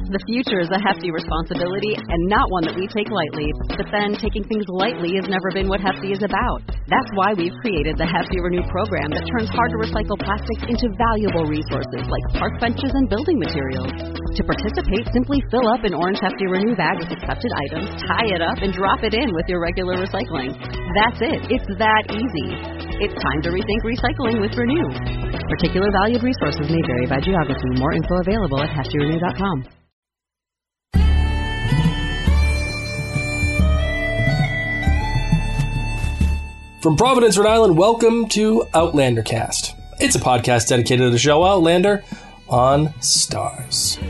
The future is a hefty responsibility and not one that we take lightly. But then, taking things lightly has never been what Hefty is about. That's why we've created the Hefty Renew program that turns hard-to-recycle plastics into valuable resources like park benches and building materials. To participate, simply fill up an orange Hefty Renew bag with accepted items, tie it up, and drop it in with your regular recycling. That's it. It's that easy. It's time to rethink recycling with Renew. Particular valued resources may vary by geography. More info available at heftyrenew.com. From Providence, Rhode Island, welcome to Outlander Cast. It's a podcast dedicated to the show Outlander on Stars.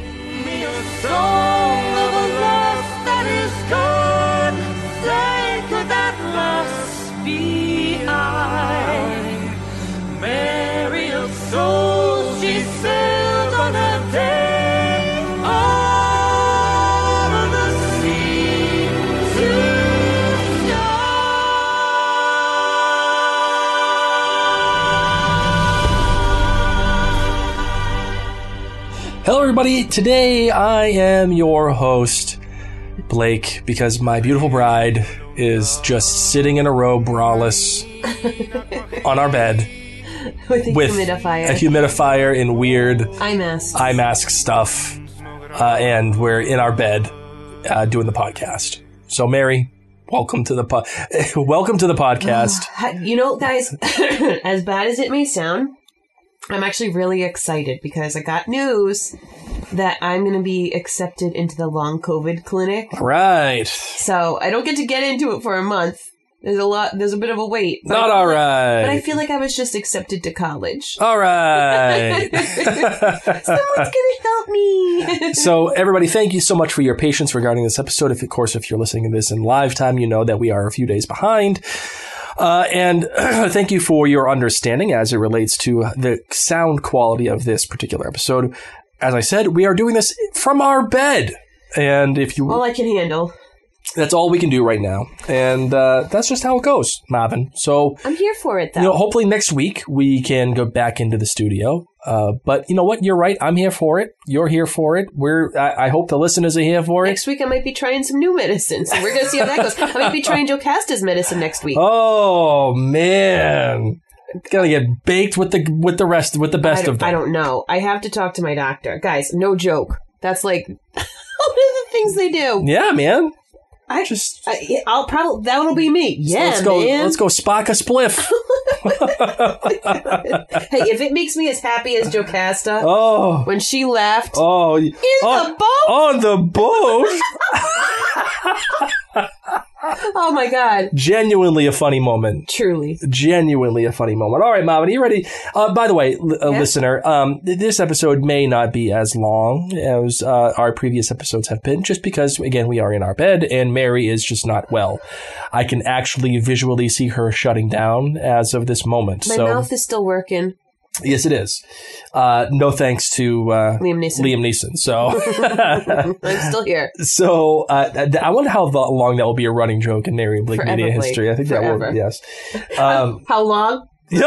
Hello, everybody. Today, I am your host, Blake, because my beautiful bride is just sitting in a row, braless, on our bed. With a humidifier and weird eye mask stuff. And we're in our bed doing the podcast. So, Mary, welcome to the podcast. You know, guys, as bad as it may sound, I'm actually really excited because I got news that I'm going to be accepted into the long COVID clinic. Right. So I don't get to get into it for a month. There's a bit of a wait. Not all right. But I feel like I was just accepted to college. All right. Someone's going to help me. So, everybody, thank you so much for your patience regarding this episode. Of course, if you're listening to this in live time, you know that we are a few days behind. And thank you for your understanding as it relates to the sound quality of this particular episode. As I said, we are doing this from our bed. And if you... All I can handle. That's all we can do right now. And that's just how it goes, Marvin. So I'm here for it, though. Hopefully next week we can go back into the studio. But you know what? You're right. I'm here for it. You're here for it. I hope the listeners are here for it. Next week I might be trying some new medicine. So we're going to see how that goes. I might be trying Jocasta's medicine next week. Oh, man. Gotta get baked with the best of them. I don't know. I have to talk to my doctor. Guys, no joke. That's like one of the things they do. Yeah, man. I'll probably, that'll be me. Yeah, so let's go Spock a spliff. Hey, if it makes me as happy as Jocasta when she laughed in the boat. On the boat. Oh my God. Genuinely a funny moment. Truly. Genuinely a funny moment. All right, Marvin, are you ready? By the way, listener, this episode may not be as long as our previous episodes have been, just because, again, we are in our bed and Mary is just not well. I can actually visually see her shutting down as of this moment. My mouth is still working. Yes, it is. No thanks to Liam Neeson. So I'm still here. So I wonder how long that will be a running joke in Narrating Blake Media history. I think that will. Yes. How long? Yo!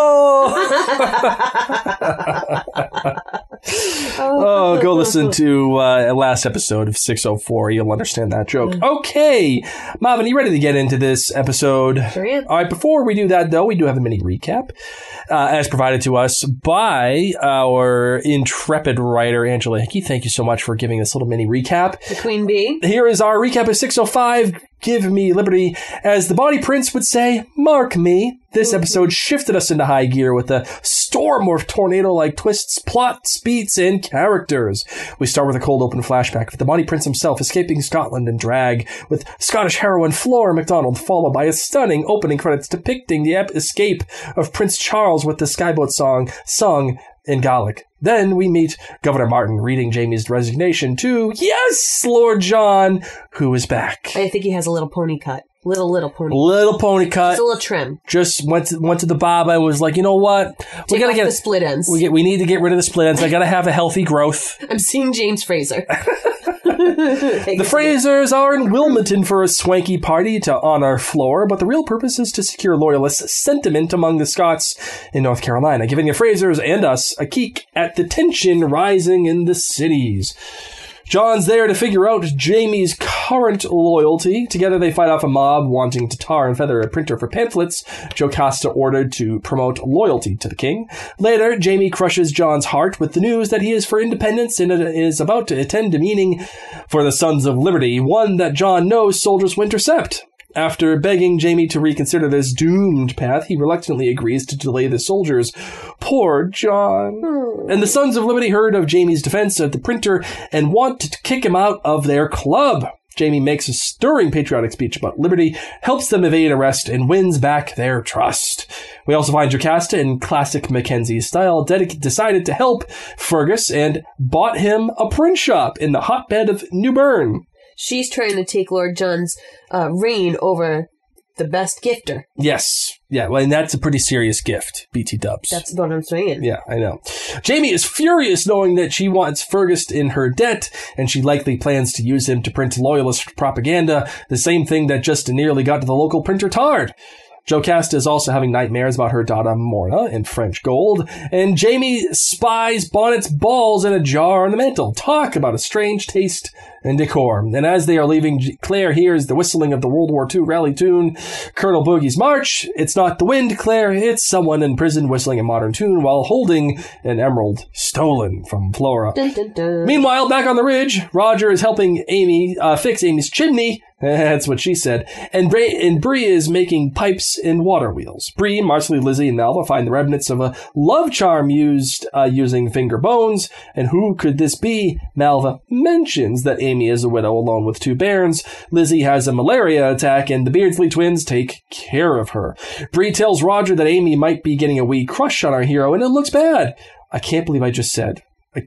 Go listen to last episode of 604. You'll understand that joke. Okay. Marvin, you ready to get into this episode? Sure am. All right. Before we do that, though, we do have a mini recap as provided to us by our intrepid writer, Angela Hickey. Thank you so much for giving this little mini recap. The Queen Bee. Here is our recap of 605. Give me liberty. As the Bonnie Prince would say, mark me. This episode shifted us into high gear with a storm of tornado-like twists, plots, beats, and characters. We start with a cold open flashback of the Bonnie Prince himself escaping Scotland in drag, with Scottish heroine Flora MacDonald, followed by a stunning opening credits depicting the escape of Prince Charles with the Skyboat song sung in Gaelic. Then we meet Governor Martin reading Jamie's resignation to, yes, Lord John, who is back. I think he has a little pony cut. Little pony. Little pony cut. Just a little trim. Just went to the barber and was like, you know what? We gotta get the split ends. We need to get rid of the split ends. I gotta have a healthy growth. I'm seeing James Fraser. The Frasers are in Wilmington for a swanky party to honor Flora, but the real purpose is to secure loyalist sentiment among the Scots in North Carolina, giving the Frasers and us a peek at the tension rising in the cities. John's there to figure out Jamie's current loyalty. Together they fight off a mob wanting to tar and feather a printer for pamphlets Jocasta ordered to promote loyalty to the king. Later, Jamie crushes John's heart with the news that he is for independence and is about to attend a meeting for the Sons of Liberty, one that John knows soldiers will intercept. After begging Jamie to reconsider this doomed path, he reluctantly agrees to delay the soldiers. Poor John. And the Sons of Liberty heard of Jamie's defense of the printer and want to kick him out of their club. Jamie makes a stirring patriotic speech about liberty, helps them evade arrest, and wins back their trust. We also find Jocasta, in classic Mackenzie style, decided to help Fergus and bought him a print shop in the hotbed of New Bern. She's trying to take Lord John's reign over the best gifter. Yes. Yeah, well, and that's a pretty serious gift, BT dubs. That's what I'm saying. Yeah, I know. Jamie is furious knowing that she wants Fergus in her debt, and she likely plans to use him to print loyalist propaganda, the same thing that just nearly got to the local printer tarred. Jocasta is also having nightmares about her daughter Morna in French gold, and Jamie spies Bonnet's balls in a jar on the mantel. Talk about a strange taste and decor. And as they are leaving, Claire hears the whistling of the World War II rally tune, Colonel Boogie's March. It's not the wind, Claire, it's someone in prison whistling a modern tune while holding an emerald stolen from Flora. Dun, dun, dun. Meanwhile, back on the ridge, Roger is helping Amy fix Amy's chimney. That's what she said. And Bree is making pipes and water wheels. Bree, Marcelly, Lizzie, and Malva find the remnants of a love charm used using finger bones. And who could this be? Malva mentions that Amy is a widow alone with 2 bairns. Lizzie has a malaria attack, and the Beardsley twins take care of her. Bree tells Roger that Amy might be getting a wee crush on our hero, and it looks bad. I cannot believe I just said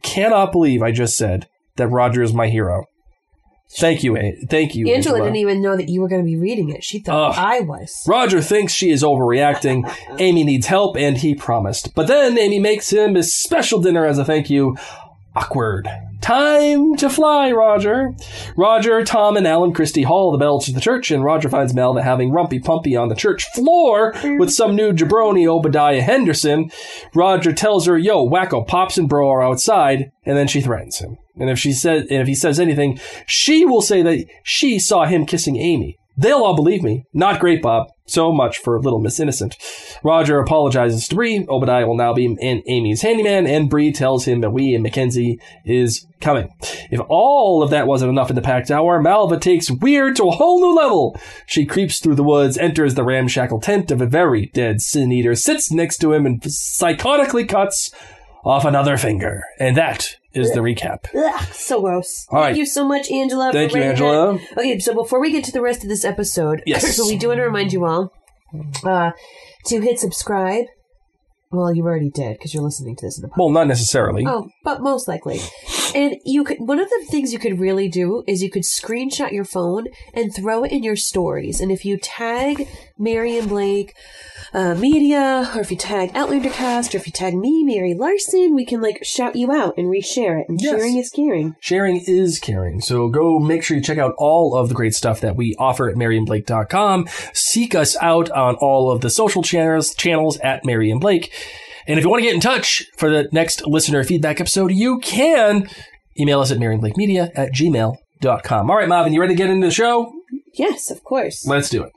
that Roger is my hero. Thank you, Angela didn't even know that you were going to be reading it. She thought I was. Roger thinks she is overreacting. Amy needs help, and he promised. But then Amy makes him a special dinner as a thank you. Awkward. Time to fly, Roger. Roger, Tom, and Alan Christie haul the bell to the church, and Roger finds Malva having rumpy-pumpy on the church floor with some new jabroni Obadiah Henderson. Roger tells her, yo, wacko, Pops and Bro are outside, and then she threatens him. And if he says anything, she will say that she saw him kissing Amy. They'll all believe me. Not great, Bob. So much for Little Miss Innocent. Roger apologizes to Bree. Obadiah will now be Amy's handyman, and Bree tells him that Mackenzie is coming. If all of that wasn't enough in the packed hour, Malva takes weird to a whole new level. She creeps through the woods, enters the ramshackle tent of a very dead sin eater, sits next to him, and psychotically cuts off another finger. And that is the recap. Ugh, so gross. All right. Thank you so much, Angela. Thank you, Angela. Okay, so before we get to the rest of this episode, so we do want to remind you all to hit subscribe. Well, you already did because you're listening to this in the podcast. Well, not necessarily. Oh, but most likely. And you could. One of the things you could really do is you could screenshot your phone and throw it in your stories. And if you tag Mary and Blake Media, or if you tag Outlandercast, or if you tag me, Mary Larson, we can shout you out and reshare it. And sharing is caring. Sharing is caring. So go make sure you check out all of the great stuff that we offer at maryandblake.com. Seek us out on all of the social channels at Mary and Blake. And if you want to get in touch for the next listener feedback episode, you can email us at maryandblakemedia@gmail.com. All right, Marvin, you ready to get into the show? Yes, of course. Let's do it.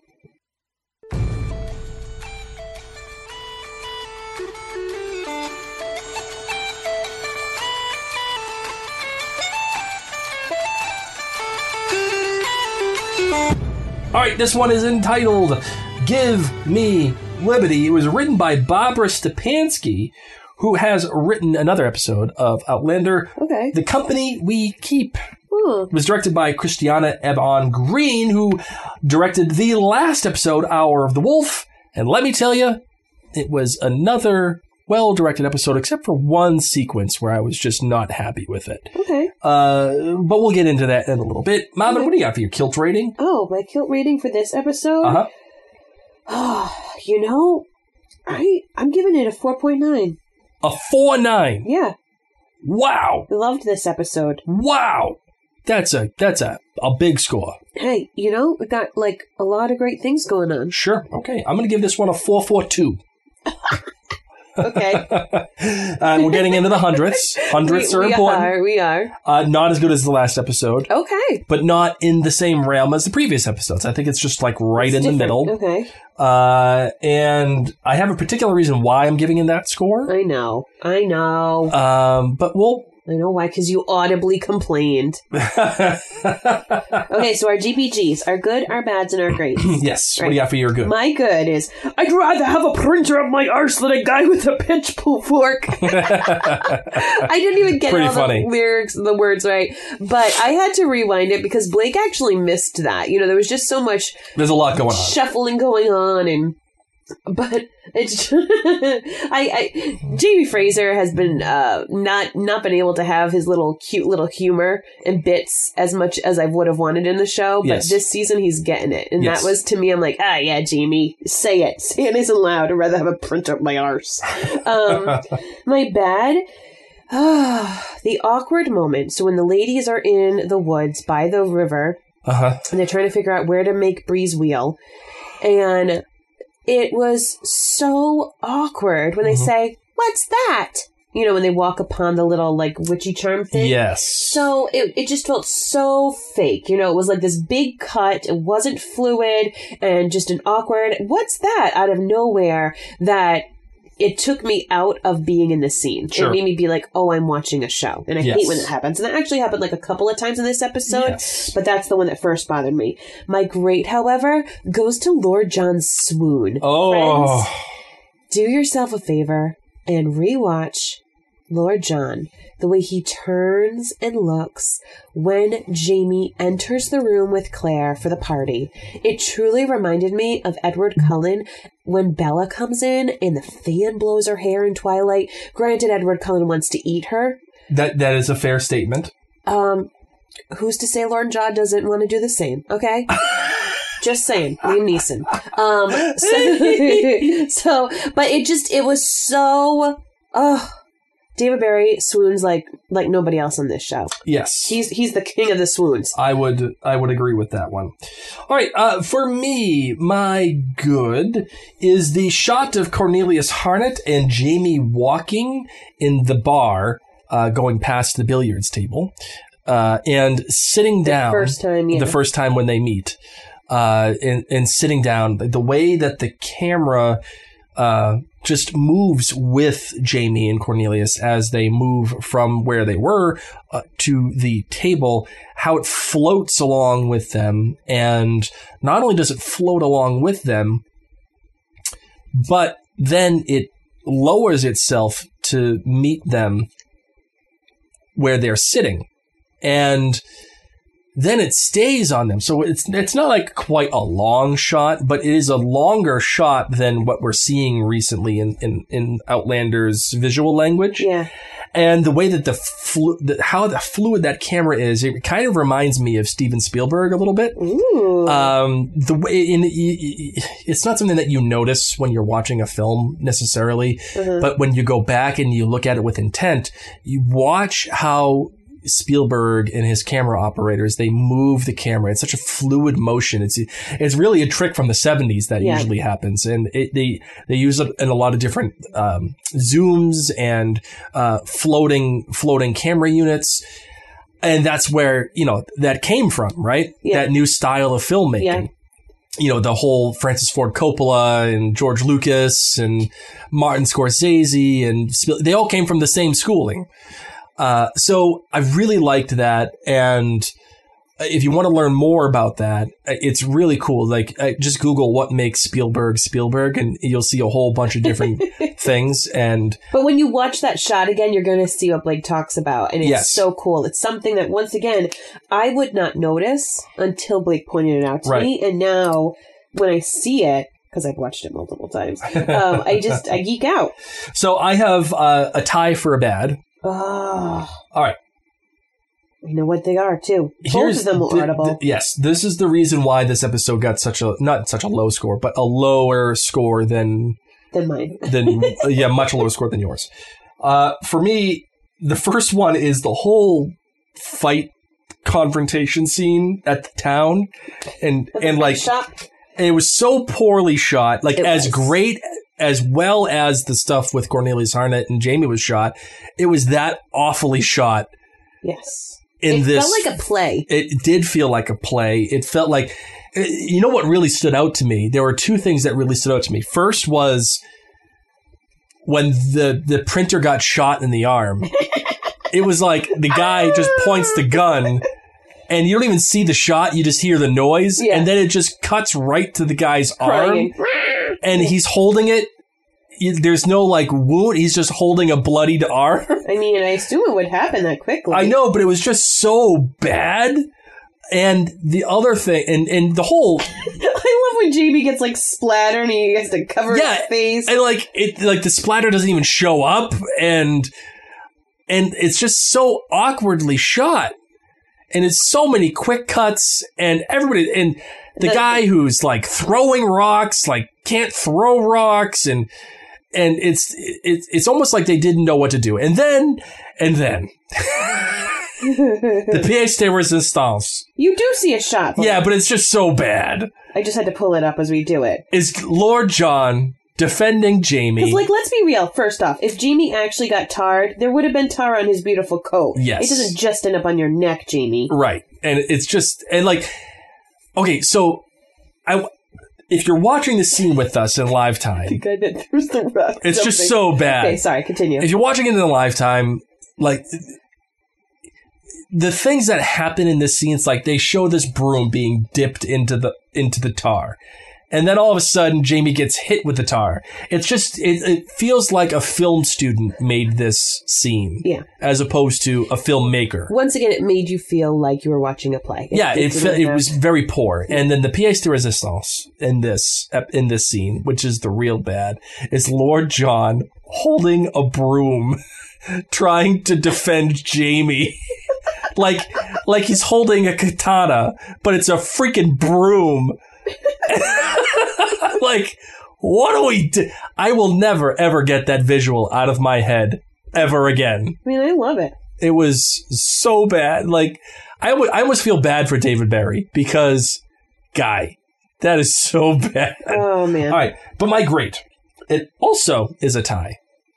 All right, this one is entitled Give Me Liberty. It was written by Barbara Stepansky, who has written another episode of Outlander, The Company We Keep. It was directed by Christiana Ebon Green, who directed the last episode, Hour of the Wolf. And let me tell you, it was another well-directed episode, except for one sequence where I was just not happy with it. But we'll get into that in a little bit. Marvin, what do you got for your kilt rating? Oh, my kilt rating for this episode? I'm giving it a 4.9. A 4.9? Yeah. Wow. I loved this episode. Wow. That's a big score. Hey, we got a lot of great things going on. Sure. Okay. I'm going to give this one a 4.42. Okay. We're getting into the hundredths. Hundredths are important. We are. Not as good as the last episode. Okay. But not in the same realm as the previous episodes. I think it's just like right in the middle. Okay. And I have a particular reason why I'm giving it that score. I know. But we'll... I know why, because you audibly complained. Okay, so our GPGs are good, our bads, and our greats. Yes. Right. What do you got for your good? My good is, I'd rather have a printer up my arse than a guy with a pitch fork. I didn't even get all the lyrics, the words right, but I had to rewind it because Blake actually missed that. You know, there was just so much... There's a lot going on. Shuffling going on, but it's Jamie Fraser has been not been able to have his cute little humor and bits as much as I would have wanted in the show. But this season he's getting it, and that was, to me, I'm like, yeah, Jamie, say it isn't loud. I'd rather have a print up my arse. My bad. The awkward moment. So when the ladies are in the woods by the river, and they're trying to figure out where to make Bree's wheel, and it was so awkward when they say, "What's that?" You know, when they walk upon the little, witchy charm thing. Yes. So it just felt so fake. You know, it was like this big cut. It wasn't fluid and just an awkward, "What's that?" out of nowhere that it took me out of being in the scene. Sure. It made me be like, oh, I'm watching a show. And I hate when that happens. And that actually happened a couple of times in this episode. Yes. But that's the one that first bothered me. My great, however, goes to Lord John's swoon. Oh. Friends, do yourself a favor and rewatch Lord John, the way he turns and looks when Jamie enters the room with Claire for the party. It truly reminded me of Edward Cullen when Bella comes in and the fan blows her hair in Twilight. Granted, Edward Cullen wants to eat her. That is a fair statement. Who's to say Lord John doesn't want to do the same? Okay. Just saying, Liam Neeson. But it was so, David Barry swoons like nobody else on this show. Yes. He's the king of the swoons. I would agree with that one. All right, for me, my good is the shot of Cornelius Harnett and Jamie walking in the bar, going past the billiards table, and sitting down. The first time when they meet, and sitting down. The way that the camera just moves with Jamie and Cornelius as they move from where they were to the table, how it floats along with them. And not only does it float along with them, but then it lowers itself to meet them where they're sitting. And then it stays on them. So it's not like quite a long shot, but it is a longer shot than what we're seeing recently in Outlander's visual language. Yeah. And the way that how fluid that camera is, it kind of reminds me of Steven Spielberg a little bit. Ooh. The way it's not something that you notice when you're watching a film necessarily, but when you go back and you look at it with intent, you watch how Spielberg and his camera operators, they move the camera. It's such a fluid motion. It's really a trick from the 70s that usually happens. And they use it in a lot of different zooms and floating camera units. And that's where, that came from, right? Yeah. That new style of filmmaking. Yeah. The whole Francis Ford Coppola and George Lucas and Martin Scorsese and they all came from the same schooling. So I really liked that. And if you want to learn more about that, it's really cool. Just Google what makes Spielberg, and you'll see a whole bunch of different things. But when you watch that shot again, you're going to see what Blake talks about. And it's so cool. It's something that, once again, I would not notice until Blake pointed it out to me. And now when I see it, because I've watched it multiple times, I geek out. So I have a tie for a bad. Oh. All right. We know what they are, too. Both of them were audible. Yes, this is the reason why this episode got not such a low score, but a lower score than mine. Much lower score than yours. For me, the first one is the whole fight confrontation scene at the town. And shot. And it was so poorly shot. As great as well as the stuff with Cornelius Harnett and Jamie was shot, it was that awfully shot. Yes. It felt like a play. It did feel like a play. It felt like, you know what really stood out to me? There were two things that really stood out to me. First was when the printer got shot in the arm. It was like the guy just points the gun and you don't even see the shot. You just hear the noise. Yeah. And then it just cuts right to the guy's arm. And he's holding it. There's no like wound. He's just holding a bloodied arm. I mean, I assume it would happen that quickly. I know, but it was just so bad. And the other thing, and the whole... I love when Jamie gets like splattered and he has to cover his face. And like the splatter doesn't even show up, and it's just so awkwardly shot. And it's so many quick cuts, and everybody, and the guy who's like throwing rocks, like can't throw rocks, and it's almost like they didn't know what to do. And then the pièce de résistance. You do see a shot. Yeah, but it's just so bad. I just had to pull it up as we do it. Is Lord John defending Jamie? Because, like, let's be real. First off, if Jamie actually got tarred, there would have been tar on his beautiful coat. Yes. It doesn't just end up on your neck, Jamie. Right. And it's just, and like, okay, so if you're watching the scene with us in live time, the guy that throws the rock. It's just so bad. Okay, sorry, continue. If you're watching it in live time, like, the things that happen in this scene, it's like they show this broom being dipped into the tar. And then all of a sudden, Jamie gets hit with the tar. It's just, it feels like a film student made this scene. Yeah. As opposed to a filmmaker. Once again, it made you feel like you were watching a play. It was very poor. And then the pièce de résistance in this scene, which is the real bad, is Lord John holding a broom trying to defend Jamie. like he's holding a katana, but it's a freaking broom. Like, what do we do? I will never, ever get that visual out of my head ever again. I mean, I love it. It was so bad. Like, I almost feel bad for David Barry because, guy, that is so bad. Oh, man. All right. But my great. It also is a tie.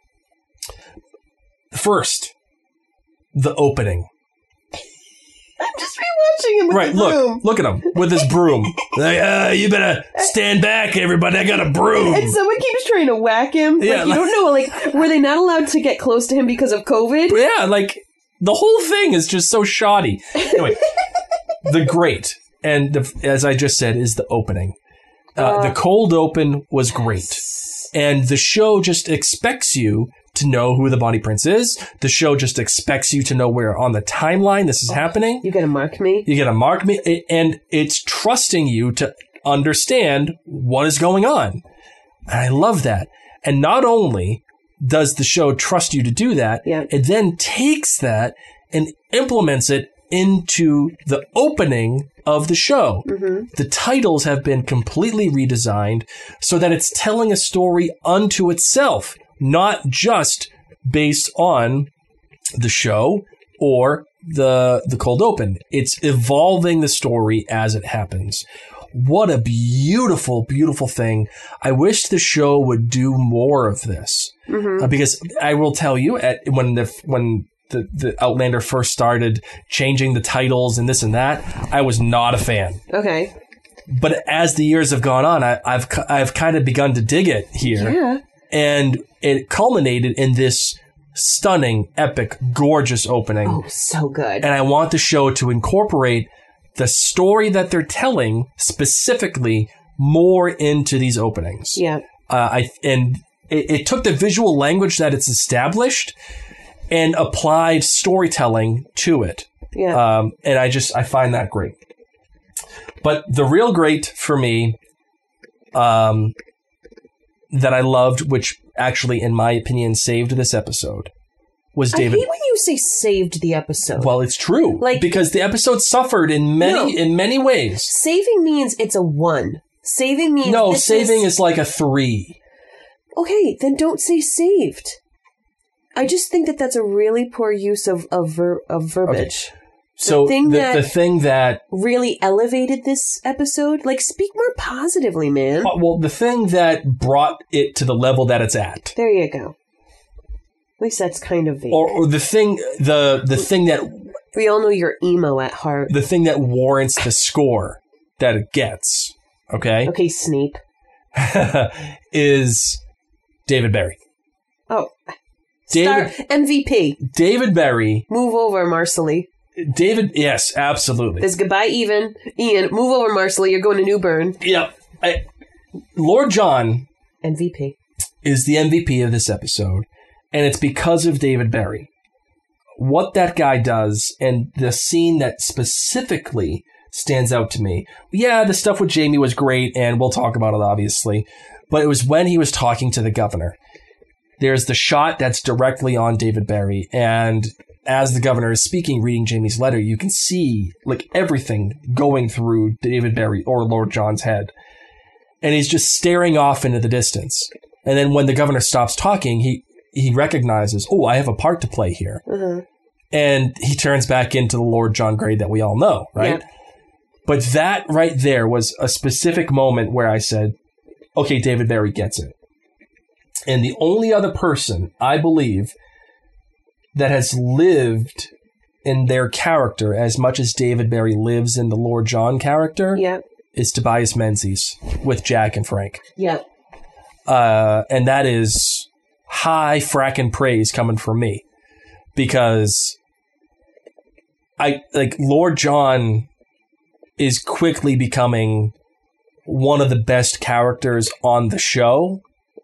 First, the opening. I'm just rewatching him with the broom. Look at him with his broom. Like, you better stand back, everybody. I got a broom. And someone keeps trying to whack him. Like, you don't know, like, were they not allowed to get close to him because of COVID? Yeah, like, the whole thing is just so shoddy. Anyway, the great, and as I just said, is the opening. The cold open was great. And the show just expects you to know who the Bonnie Prince is. The show just expects you to know where on the timeline this is happening. You gotta mark me. And it's trusting you to understand what is going on. And I love that. And not only does the show trust you to do that, it then takes that and implements it into the opening of the show. Mm-hmm. The titles have been completely redesigned so that it's telling a story unto itself, not just based on the show or the cold open. It's evolving the story as it happens. What a beautiful, beautiful thing. I wish the show would do more of this. Mm-hmm. Because I will tell you, when the Outlander first started changing the titles and this and that, I was not a fan. Okay. But as the years have gone on, I've kind of begun to dig it here. Yeah. And it culminated in this stunning, epic, gorgeous opening. Oh, so good. And I want the show to incorporate the story that they're telling specifically more into these openings. Yeah. It took the visual language that it's established and applied storytelling to it. Yeah. And I find that great. But the real great for me, that I loved, which actually, in my opinion, saved this episode, was David. I hate when you say saved the episode. Well, it's true. Because the episode suffered in many ways. Saving means it's a 1. Saving means... No, saving is like a 3. Okay, then don't say saved. I just think that that's a really poor use of verbiage. So the thing that really elevated this episode, like, speak more positively, man. Well, the thing that brought it to the level that it's at. There you go. At least that's kind of vague. Or the thing that we all know you're emo at heart. The thing that warrants the score that it gets. Okay. Okay, Snape. is David Berry. Oh. MVP. David Berry. Move over, Marcelly. David, yes, absolutely. There's goodbye, Ian, move over, Marcelly. You're going to New Bern. Yep. Lord John. MVP. Is the MVP of this episode. And it's because of David Berry. What that guy does, and the scene that specifically stands out to me. Yeah, the stuff with Jamie was great, and we'll talk about it, obviously. But it was when he was talking to the governor. There's the shot that's directly on David Berry, and as the governor is speaking, reading Jamie's letter, you can see like everything going through David Berry or Lord John's head. And he's just staring off into the distance. And then when the governor stops talking, he recognizes, oh, I have a part to play here. Mm-hmm. And he turns back into the Lord John Grey that we all know, right? Yeah. But that right there was a specific moment where I said, okay, David Berry gets it. And the only other person, I believe, that has lived in their character as much as David Berry lives in the Lord John character is Tobias Menzies with Jack and Frank. Yeah. And that is high frackin' praise coming from me. Because Lord John is quickly becoming one of the best characters on the show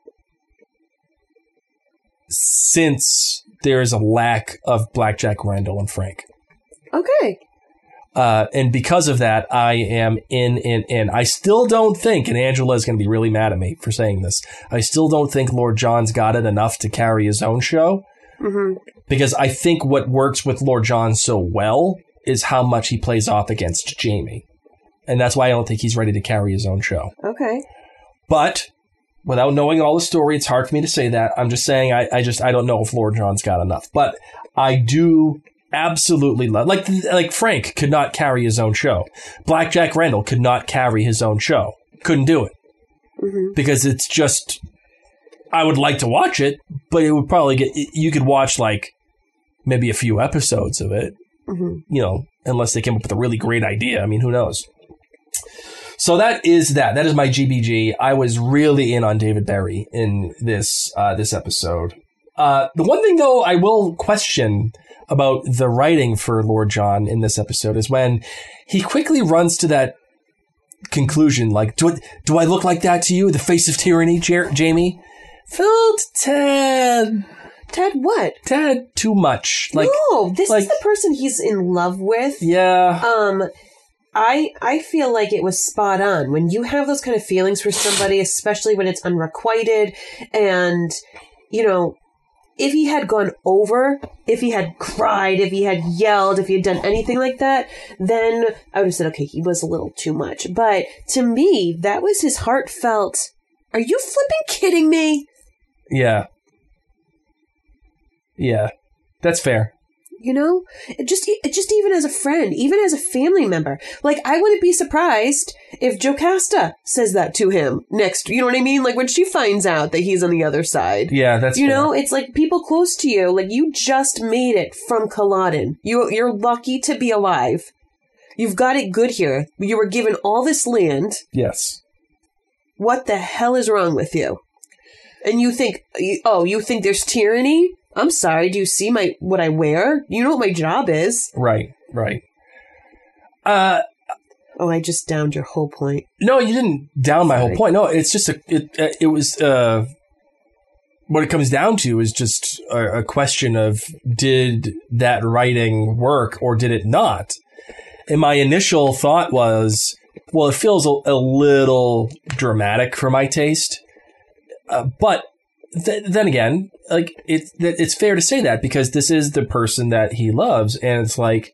since there's a lack of Blackjack Randall and Frank. Okay. And because of that, I am in. I still don't think, and Angela is going to be really mad at me for saying this, I still don't think Lord John's got it enough to carry his own show. Mm-hmm. Because I think what works with Lord John so well is how much he plays off against Jamie. And that's why I don't think he's ready to carry his own show. Okay. But without knowing all the story, it's hard for me to say that. I'm just saying I don't know if Lord John's got enough. But I do absolutely love, like Frank could not carry his own show. Blackjack Randall could not carry his own show. Couldn't do it. Mm-hmm. Because it's just, I would like to watch it, but it would probably you could watch like maybe a few episodes of it, mm-hmm. Unless they came up with a really great idea. I mean, who knows? So that is my GBG. I was really in on David Berry in this episode. The one thing, though, I will question about the writing for Lord John in this episode is when he quickly runs to that conclusion, like, do I look like that to you, the face of tyranny, Jamie? Felt Ted. Ted what? Ted too much. Like, no, this is the person he's in love with. Yeah. I feel like it was spot on. When you have those kind of feelings for somebody, especially when it's unrequited, and, if he had gone over, if he had cried, if he had yelled, if he had done anything like that, then I would have said, okay, he was a little too much. But to me, that was his heartfelt, are you flipping kidding me? Yeah. Yeah. That's fair. Just even as a friend, even as a family member. Like, I wouldn't be surprised if Jocasta says that to him next. You know what I mean? Like, when she finds out that he's on the other side. Yeah, that's fair. It's like people close to you. Like, you just made it from Culloden. You're lucky to be alive. You've got it good here. You were given all this land. Yes. What the hell is wrong with you? And you think there's tyranny? I'm sorry, do you see what I wear? You know what my job is. Right. I just downed your whole point. No, you didn't down my whole point. No, it's just it was what it comes down to is just a question of, did that writing work or did it not? And my initial thought was, well, it feels a little dramatic for my taste. But then again, like it's fair to say that because this is the person that he loves, and it's like,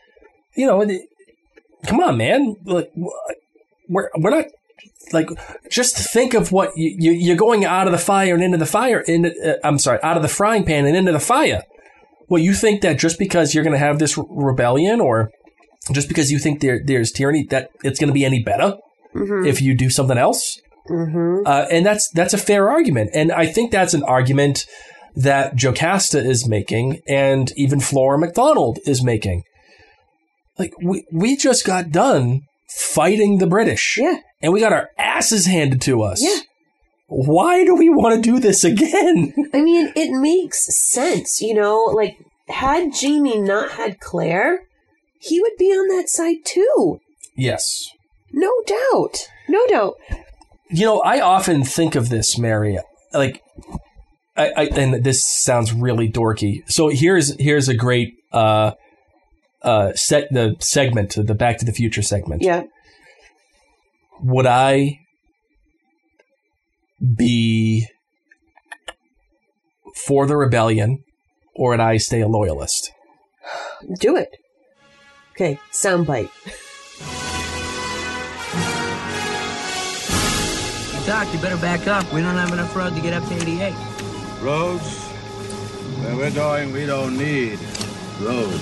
come on, man, like we're not, like, just think of what you're going out of the fire and into the fire. Out of the frying pan and into the fire. Well, you think that just because you're going to have this rebellion, or just because you think there's tyranny, that it's going to be any better if you do something else? And that's a fair argument. And I think that's an argument that Jocasta is making, and even Flora MacDonald is making. Like, we just got done fighting the British. Yeah. And we got our asses handed to us. Yeah. Why do we want to do this again? I mean, it makes sense, you know? Like, had Jamie not had Claire, he would be on that side too. Yes. No doubt. No doubt. You know, I often think of this, Mary. Like, and this sounds really dorky. So here's a great the segment, the Back to the Future segment. Yeah. Would I be for the rebellion, or would I stay a loyalist? Do it. Okay, soundbite. Doc, you better back up. We don't have enough road to get up to 88. Roads? Where we're going, we don't need roads.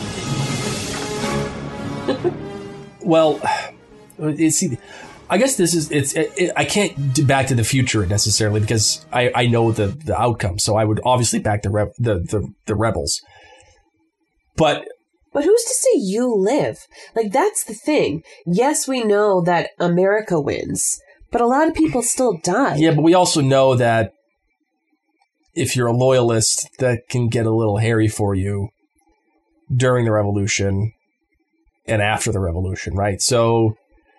Well, see, I guess this is I can't do Back to the Future necessarily because I know the outcome. So I would obviously back the rebels. But who's to say you live? Like, that's the thing. Yes, we know that America wins, but a lot of people still die. Yeah, but we also know that if you're a loyalist, that can get a little hairy for you during the revolution and after the revolution, right? So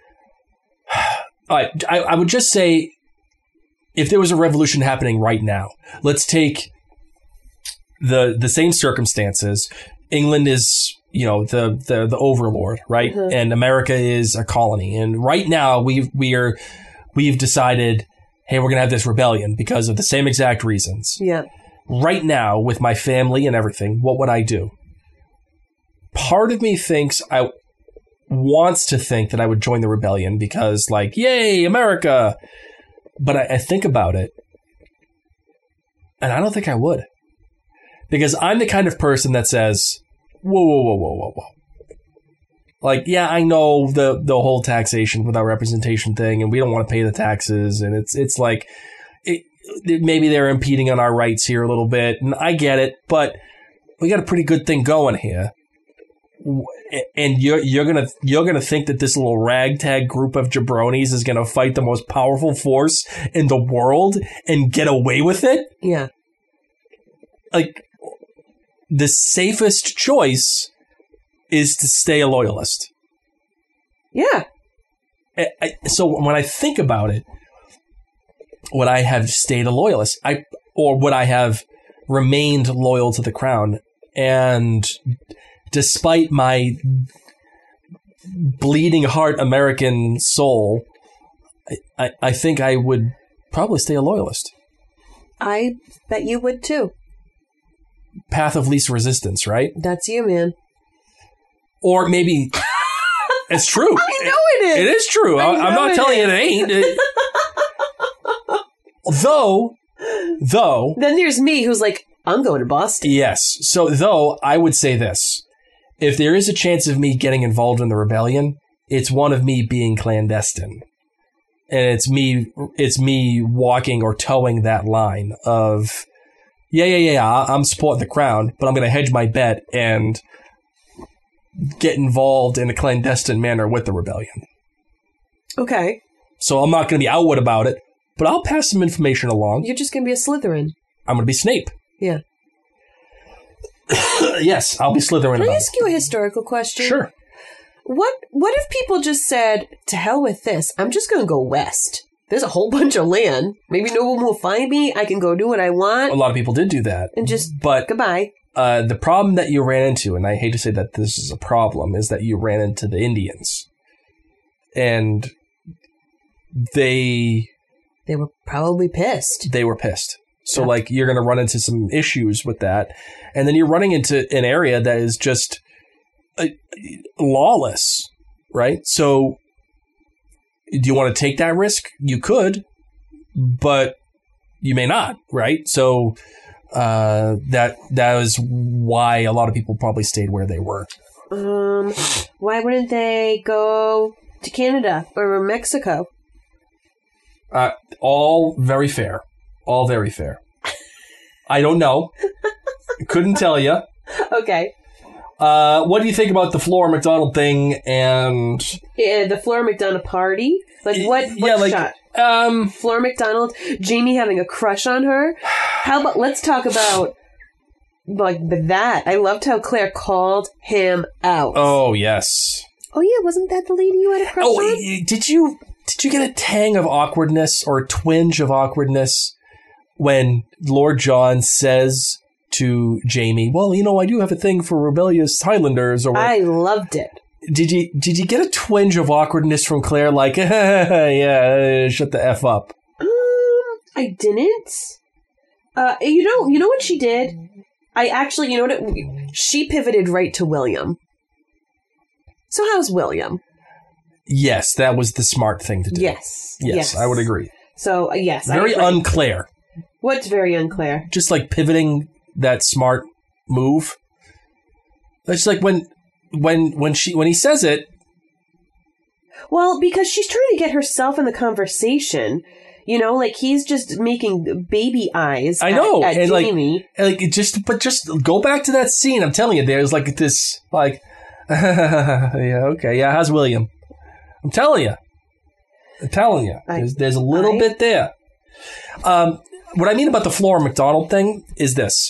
I would just say, if there was a revolution happening right now, let's take the same circumstances. England is, you know, the overlord, right? Mm-hmm. And America is a colony. And right now we've decided, hey, we're going to have this rebellion because of the same exact reasons. Yeah. Right now, with my family and everything, what would I do? Part of me wants to think that I would join the rebellion because, like, yay, America. But I think about it, and I don't think I would. Because I'm the kind of person that says, whoa. Like, yeah, I know the whole taxation without representation thing, and we don't want to pay the taxes, and it's like, maybe they're impeding on our rights here a little bit, and I get it, but we got a pretty good thing going here. And you're gonna think that this little ragtag group of jabronis is gonna fight the most powerful force in the world and get away with it? Yeah. Like, the safest choice is to stay a loyalist. Yeah. So when I think about it, would I have stayed a loyalist? Or would I have remained loyal to the crown? And despite my bleeding heart American soul, I think I would probably stay a loyalist. I bet you would too. Path of least resistance, right? That's you, man. Or maybe it's true. I know it is. It is true. I'm not telling you it ain't. Though. Then there's me who's like, I'm going to Boston. Yes. So, though, I would say this. If there is a chance of me getting involved in the rebellion, it's one of me being clandestine. And it's me walking or towing that line of, yeah, I'm supporting the crown, but I'm going to hedge my bet and get involved in a clandestine manner with the rebellion. Okay. So I'm not going to be outward about it, but I'll pass some information along. You're just going to be a Slytherin. I'm going to be Snape. Yeah. Yes, I'll be Slytherin. Can I ask you a historical question? Sure. What if people just said, to hell with this, I'm just going to go west. There's a whole bunch of land. Maybe no one will find me. I can go do what I want. A lot of people did do that. And just but goodbye. The problem that you ran into, and I hate to say that this is a problem, is that you ran into the Indians. And they were probably pissed. They were pissed. So, like, you're going to run into some issues with that. And then you're running into an area that is just lawless, right? So, do you want to take that risk? You could, but you may not, right? So, that was why a lot of people probably stayed where they were. Why wouldn't they go to Canada or Mexico? All very fair. All very fair. I don't know. Couldn't tell you. Okay. What do you think about the Flora McDonald thing and... Yeah, the Flora McDonald party? Like, what shot? Flora McDonald, Jamie having a crush on her? How about, let's talk about, like, that. I loved how Claire called him out. Oh, yes. Oh, yeah, wasn't that the lady you had a crush on? Did you get a tang of awkwardness or a twinge of awkwardness when Lord John says to Jamie, well, you know, I do have a thing for rebellious Highlanders. Or I loved it. Did you get a twinge of awkwardness from Claire? Like, yeah, shut the F up. I didn't. You know what she did? She pivoted right to William. So how's William? Yes, that was the smart thing to do. Yes. I would agree. So, yes. Very unclear. What's very unclear? Just like pivoting that smart move. It's like when he says it. Well, because she's trying to get herself in the conversation. You know, like he's just making baby eyes. I know, at and Jamie. just go back to that scene. I'm telling you, there's like this, like, yeah, okay, yeah. How's William? I'm telling you. There's a little bit there. What I mean about the Flora McDonald thing is this.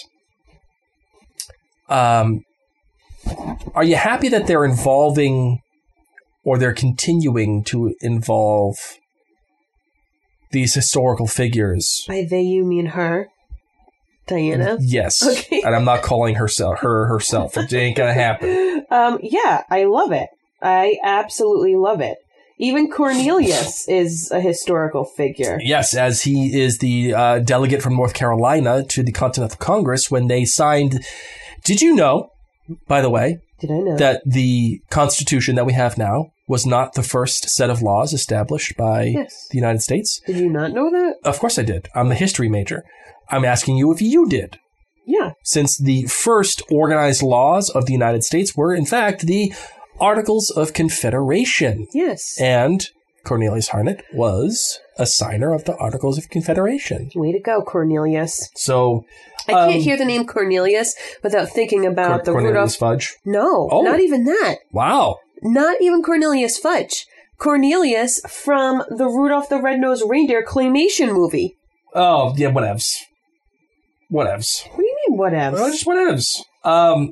Are you happy that they're involving, or they're continuing to involve these historical figures? By they, you mean her? Diana? Yes. Okay. And I'm not calling her herself. It ain't gonna happen. Yeah, I love it. I absolutely love it. Even Cornelius is a historical figure. Yes, as he is the delegate from North Carolina to the Continental Congress when they signed. Did you know, by the way, did I know that the Constitution that we have now was not the first set of laws established by the United States? Did you not know that? Of course I did. I'm a history major. I'm asking you if you did. Yeah. Since the first organized laws of the United States were, in fact, the Articles of Confederation. Yes. And Cornelius Harnett was a signer of the Articles of Confederation. Way to go, Cornelius. So I can't hear the name Cornelius without thinking about the Cornelius Rudolph Fudge? No, not even that. Wow. Not even Cornelius Fudge. Cornelius from the Rudolph the Red-Nosed Reindeer claymation movie. Oh, yeah, whatevs. What do you mean, whatevs? Oh, just whatevs.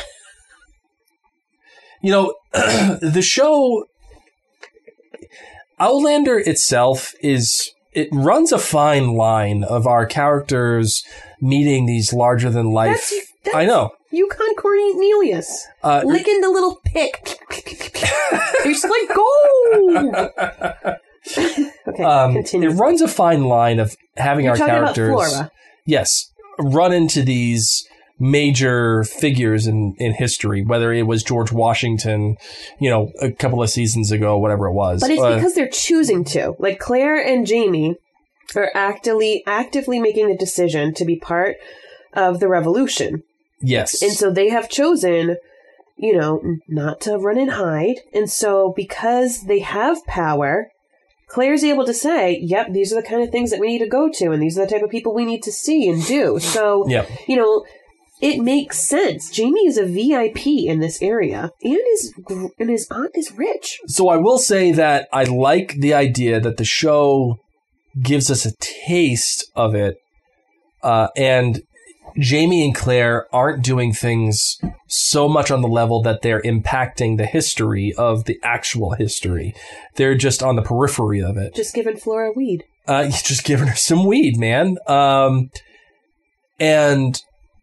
You know, the show Outlander itself it runs a fine line of our characters meeting these larger than life. That's I know. Yukon Cornelius licking the little pick. It's like gold. Okay, continue. It runs a fine line of having our characters. About Flora. Yes, run into these major figures in history, whether it was George Washington, a couple of seasons ago, whatever it was. But it's because they're choosing to. Like Claire and Jamie are actively making the decision to be part of the revolution. Yes. And so they have chosen, not to run and hide. And so because they have power, Claire's able to say, yep, these are the kind of things that we need to go to, and these are the type of people we need to see and do. So, it makes sense. Jamie is a VIP in this area, and his aunt is rich. So I will say that I like the idea that the show gives us a taste of it, and Jamie and Claire aren't doing things so much on the level that they're impacting the history of the actual history. They're just on the periphery of it. Just giving Flora weed. Just giving her some weed, man. And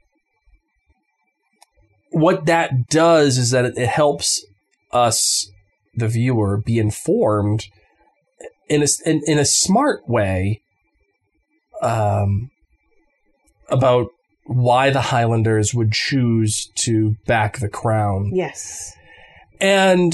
what that does is that it helps us, the viewer, be informed in a smart way about why the Highlanders would choose to back the crown. Yes. And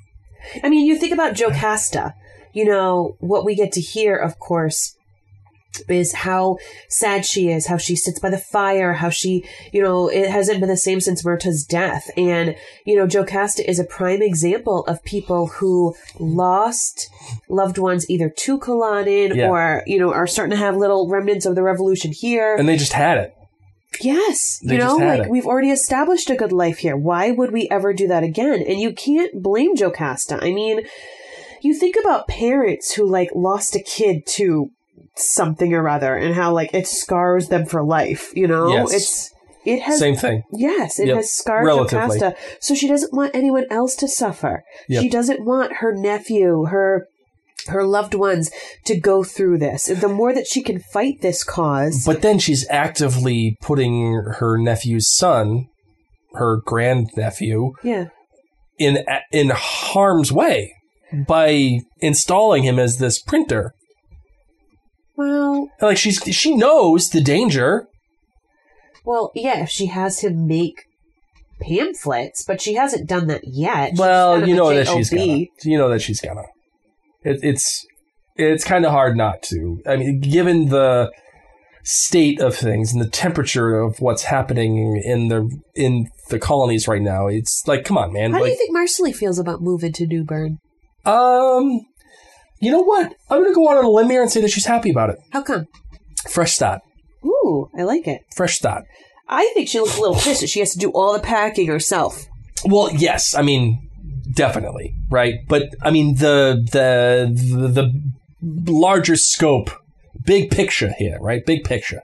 I mean, you think about Jocasta, what we get to hear, of course, is how sad she is, how she sits by the fire, how she, it hasn't been the same since Myrta's death. And, Jocasta is a prime example of people who lost loved ones either to Culloden or, are starting to have little remnants of the revolution here. And they just had it. Yes. It. We've already established a good life here. Why would we ever do that again? And you can't blame Jocasta. I mean, you think about parents who lost a kid to something or other and how it scars them for life, Yes. It has same thing. Yes, it has scarred Jocasta. So she doesn't want anyone else to suffer. Yep. She doesn't want her nephew, her loved ones to go through this. The more that she can fight this cause. But then she's actively putting her nephew's son, her grandnephew, in harm's way by installing him as this printer. Well, she knows the danger. Well, yeah, if she has him make pamphlets, but she hasn't done that yet. Well, you know that she's gonna. You know that she's gonna. It's kind of hard not to. I mean, given the state of things and the temperature of what's happening in the colonies right now, it's come on, man. How do you think Marcelly feels about moving to New Bern? You know what? I'm going to go out on a limb here and say that she's happy about it. How come? Fresh start. Ooh, I like it. Fresh start. I think she looks a little pissed that she has to do all the packing herself. Well, yes. I mean, definitely. Right? But, I mean, the larger scope, big picture here, right? Big picture.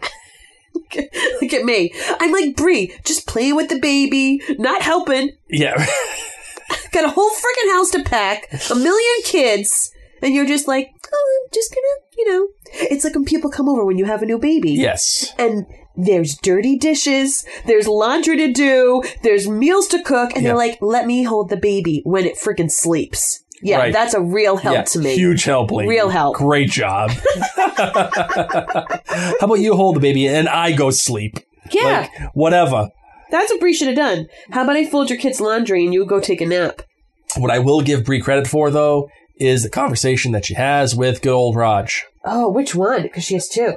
Look at me. I'm like Bree, just playing with the baby, not helping. Yeah. Got a whole freaking house to pack, a million kids. And you're just like, I'm just gonna, It's like when people come over when you have a new baby. Yes. And there's dirty dishes, there's laundry to do, there's meals to cook, and they're like, let me hold the baby when it freaking sleeps. Yeah, right. That's a real help to me. Huge help, lady. Real help. Great job. How about you hold the baby and I go sleep? Yeah. Whatever. That's what Bree should have done. How about I fold your kid's laundry and you go take a nap? What I will give Bree credit for, though, is the conversation that she has with good old Raj. Oh, which one? Because she has two.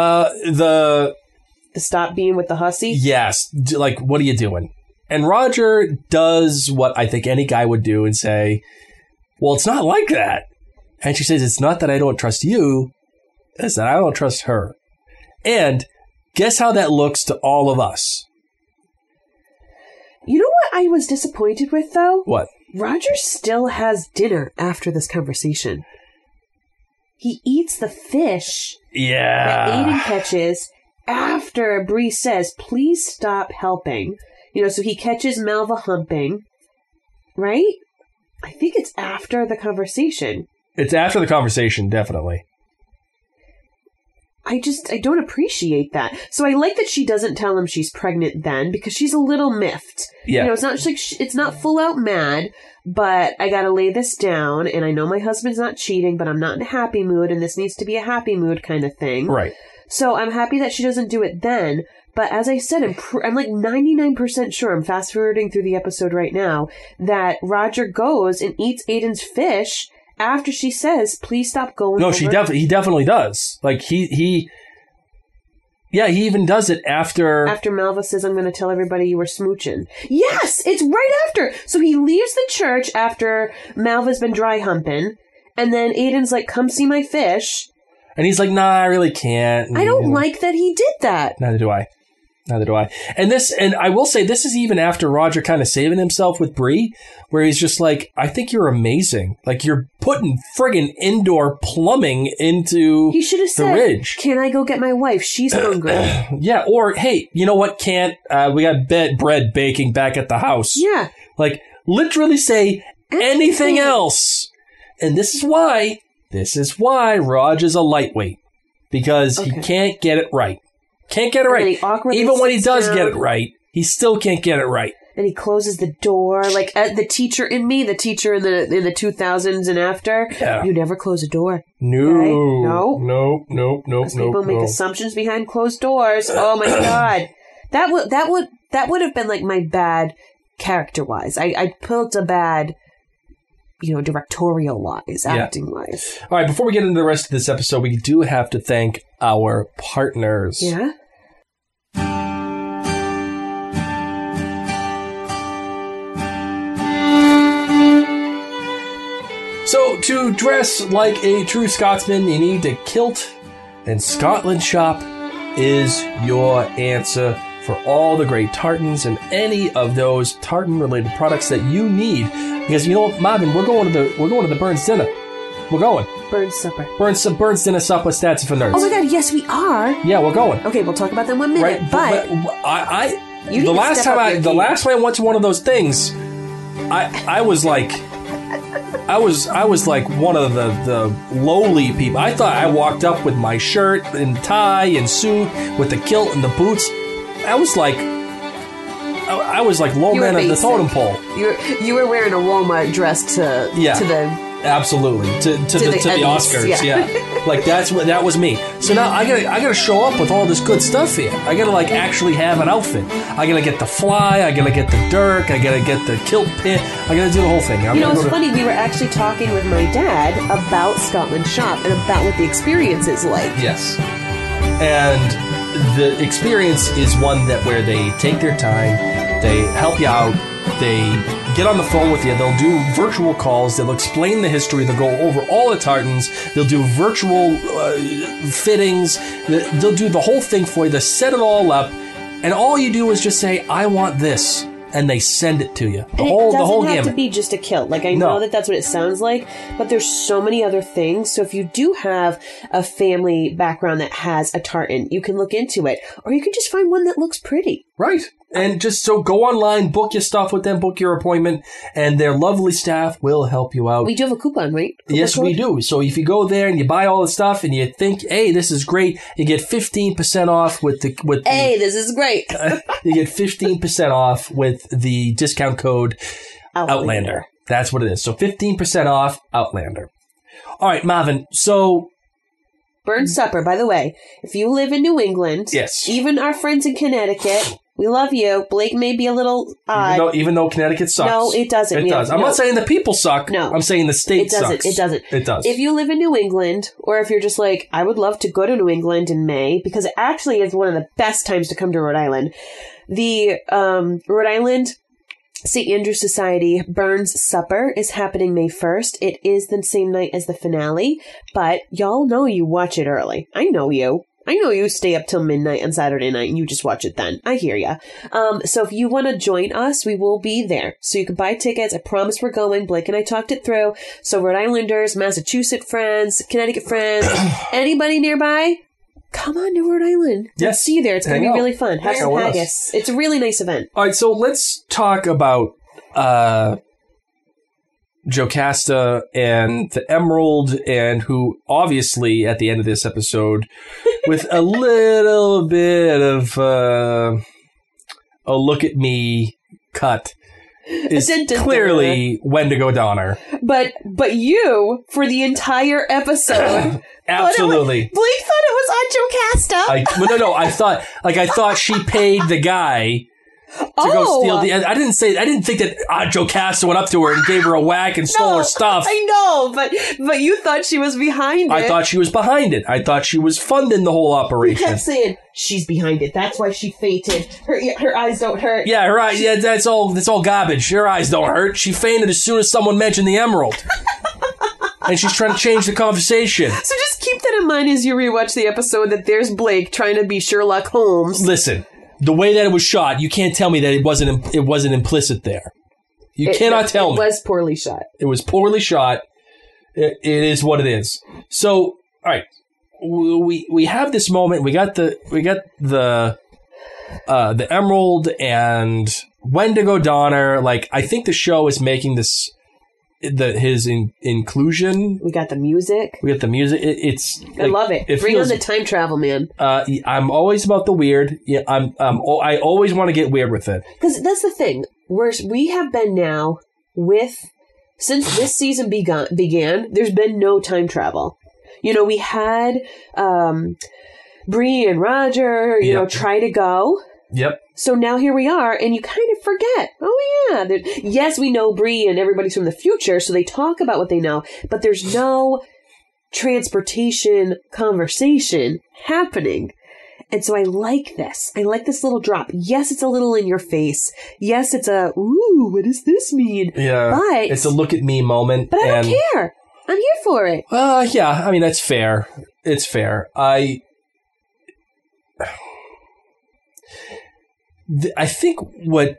The stop being with the hussy? Yes. What are you doing? And Roger does what I think any guy would do and say, well, it's not like that. And she says, it's not that I don't trust you. It's that I don't trust her. And guess how that looks to all of us? You know what I was disappointed with, though? What? Roger still has dinner after this conversation. He eats the fish that Aiden catches after Bree says, please stop helping. So he catches Malva humping, right? I think it's after the conversation. It's after the conversation, definitely. I don't appreciate that. So I like that she doesn't tell him she's pregnant then, because she's a little miffed. Yeah. It's not it's not full out mad, but I gotta lay this down, and I know my husband's not cheating, but I'm not in a happy mood, and this needs to be a happy mood kind of thing. Right. So I'm happy that she doesn't do it then, but as I said, I'm like 99% sure, I'm fast forwarding through the episode right now, that Roger goes and eats Aiden's fish after she says, please stop going No, over. he definitely does. He even does it after... After Malva says, I'm going to tell everybody you were smooching. Yes, it's right after. So he leaves the church after Malva's been dry humping, and then Aiden's like, come see my fish. And he's like, nah, I really can't. And, I don't like that he did that. Neither do I. And I will say, this is even after Roger kind of saving himself with Bree, where he's just like, I think you're amazing. You're putting friggin' indoor plumbing into he should have said, ridge. Can I go get my wife? She's hungry. Yeah, or, hey, you know what, can't, we got bread baking back at the house. Yeah. Literally say anything else. And this is why Raj is a lightweight. Because he can't get it right. Can't get it right. Even when he does get it right, he still can't get it right. And he closes the door, the teacher in me, the teacher in the 2000s and after. Yeah. You never close a door. No. Okay? No. No. People make assumptions behind closed doors. Oh my God. That would have been my bad character wise. I built a bad directorial wise, acting wise. All right, before we get into the rest of this episode, we do have to thank our partners. Yeah. So, to dress like a true Scotsman, you need a kilt, and Scotland Shop is your answer for all the great tartans and any of those tartan-related products that you need. Because you know what, Marvin, we're going to the Burns dinner. We're going. Burns supper. Burns dinner supper stats for nerds. Oh my God! Yes, we are. Yeah, we're going. Okay, we'll talk about that in 1 minute. Right, but the last time I went to one of those things, I was like one of the lowly people. I thought I walked up with my shirt and tie and suit with the kilt and the boots. I was like low man of the totem pole. You were wearing a Walmart dress to the absolutely to the Oscars. Yeah. Like that was me. So now I gotta show up with all this good stuff here. I gotta actually have an outfit. I gotta get the fly. I gotta get the dirk. I gotta get the kilt pin. I gotta do the whole thing. It's funny. We were actually talking with my dad about Scotland Shop and about what the experience is like. Yes, and the experience is one where they take their time, they help you out, they get on the phone with you, they'll do virtual calls, they'll explain the history, they'll go over all the tartans, they'll do virtual fittings, they'll do the whole thing for you, they'll set it all up, and all you do is just say, I want this. And they send it to you. The whole gamut. It doesn't have to be just a kilt. I know that that's what it sounds like, but there's so many other things. So if you do have a family background that has a tartan, you can look into it. Or you can just find one that looks pretty. Right. And just so go online, book your stuff with them, book your appointment, and their lovely staff will help you out. We do have a coupon, right? Yes, we do. So if you go there and you buy all the stuff and you think, hey, this is great, you get 15% off with the hey, this is great. You get 15% off with the discount code Outlander. That's what it is. So 15% off Outlander. All right, Marvin. So Burns supper, by the way, if you live in New England, yes, even our friends in Connecticut, we love you. Blake may be a little odd. Even though Connecticut sucks. No, it doesn't. It does. I'm not saying the people suck. No. I'm saying the state sucks. It doesn't. It does. If you live in New England, or if you're just like, I would love to go to New England in May, because it actually is one of the best times to come to Rhode Island. The Rhode Island St. Andrew's Society Burns Supper is happening May 1st. It is the same night as the finale, but y'all know you watch it early. I know you. I know you stay up till midnight on Saturday night and you just watch it then. I hear ya. So if you want to join us, we will be there. So you can buy tickets. I promise we're going. Blake and I talked it through. So Rhode Islanders, Massachusetts friends, Connecticut friends, anybody nearby, come on to Rhode Island. Yes. We'll see you there. It's going to be really fun. Have some haggis. It's a really nice event. All right, so let's talk about Jocasta and the Emerald, and who obviously at the end of this episode, with a little bit of a look at me cut, is clearly Wendigo Donner. But you, for the entire episode, absolutely, Blake thought it was on Jocasta. No, I thought she paid the guy to go steal the. I didn't think that Jocasta went up to her and gave her a whack and stole her stuff. I know, but you thought she was behind it. I thought she was behind it. I thought she was funding the whole operation. You kept saying she's behind it. That's why she fainted. Her eyes don't hurt. Yeah, her eyes. Yeah, that's all garbage. Her eyes don't hurt. She fainted as soon as someone mentioned the Emerald. And she's trying to change the conversation. So just keep that in mind as you rewatch the episode, that there's Blake trying to be Sherlock Holmes. Listen. The way that it was shot, you can't tell me that it wasn't implicit there. You cannot tell me. It was poorly shot. It was poorly shot. It is what it is. So, all right, we have this moment. We got the Emerald and Wendigo Donner. Like, I think the show is making this his inclusion. We got the music. It's. I love it. Bring on the time travel, man. I'm always about the weird. Yeah, I always want to get weird with it. Because that's the thing. We have been now since this season began. There's been no time travel. We had Bree and Roger. Try to go. Yep. So now here we are, and you kind of forget. Oh, yeah. Yes, we know Bree and everybody's from the future, so they talk about what they know, but there's no transportation conversation happening. And so I like this. I like this little drop. Yes, it's a little in your face. Yes, it's a, ooh, what does this mean? Yeah. But it's a look at me moment. But I don't care. I'm here for it. Yeah, I mean, that's fair. It's fair. I think what...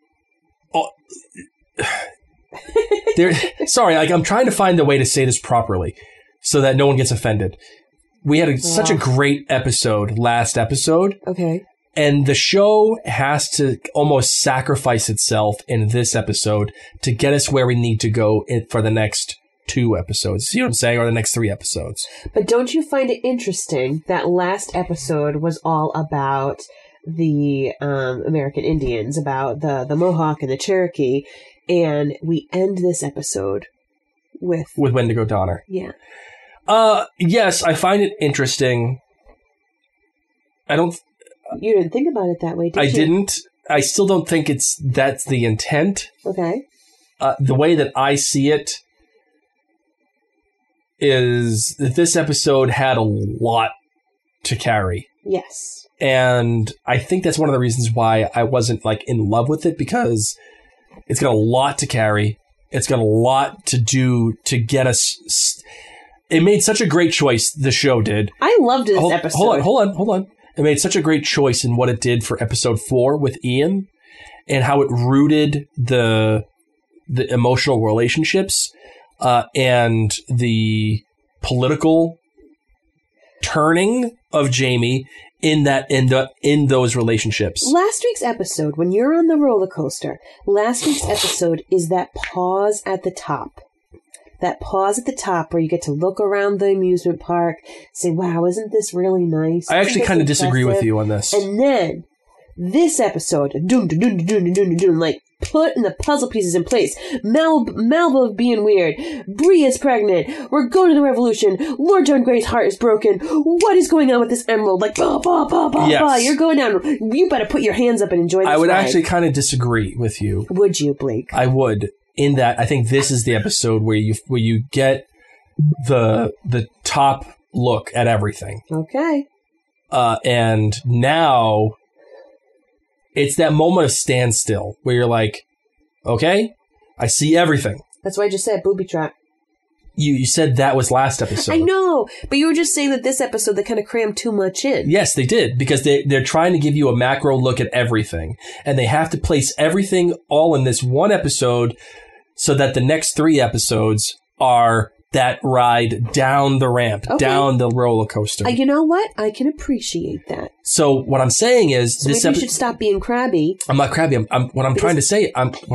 sorry, like, I'm trying to find a way to say this properly so that no one gets offended. We had such a great episode last episode. Okay. And the show has to almost sacrifice itself in this episode to get us where we need to go for the next 2 episodes. See what I'm saying? Or the next 3 episodes. But don't you find it interesting that last episode was all about the American Indians, about the Mohawk and the Cherokee, and we end this episode with Wendigo Donner. Yeah. Yes, I find it interesting. You didn't think about it that way, did you? I didn't. I still don't think that's the intent. Okay. The way that I see it is that this episode had a lot to carry. Yes. And I think that's one of the reasons why I wasn't like in love with it, because it's got a lot to carry. It's got a lot to do to get us. It made such a great choice, the show did. I loved this episode. Hold on. It made such a great choice in what it did for episode 4 with Ian and how it rooted the emotional relationships and the political turning of Jamie in those relationships. Last week's episode, when you're on the roller coaster, last week's episode is that pause at the top. That pause at the top where you get to look around the amusement park, say, wow, isn't this really nice? I actually kind of disagree with you on this. And then this episode, like putting the puzzle pieces in place. Malva being weird. Bree is pregnant. We're going to the revolution. Lord John Grey's heart is broken. What is going on with this emerald? Like, yes. You're going down. You better put your hands up and enjoy this I would ride. actually kind of disagree with you. Would you, Blake? I would. In that, I think this is the episode where you get the top look at everything. Okay. And now it's that moment of standstill where you're like, okay, I see everything. That's why I just said booby trap. You said that was last episode. I know, but you were just saying that this episode, they kind of crammed too much in. Yes, they did, because they're trying to give you a macro look at everything. And they have to place everything all in this one episode so that the next 3 episodes are that ride down the ramp, down the roller coaster. You know what? I can appreciate that. So what I'm saying is, maybe you should stop being crabby. I'm not crabby. What I'm trying to say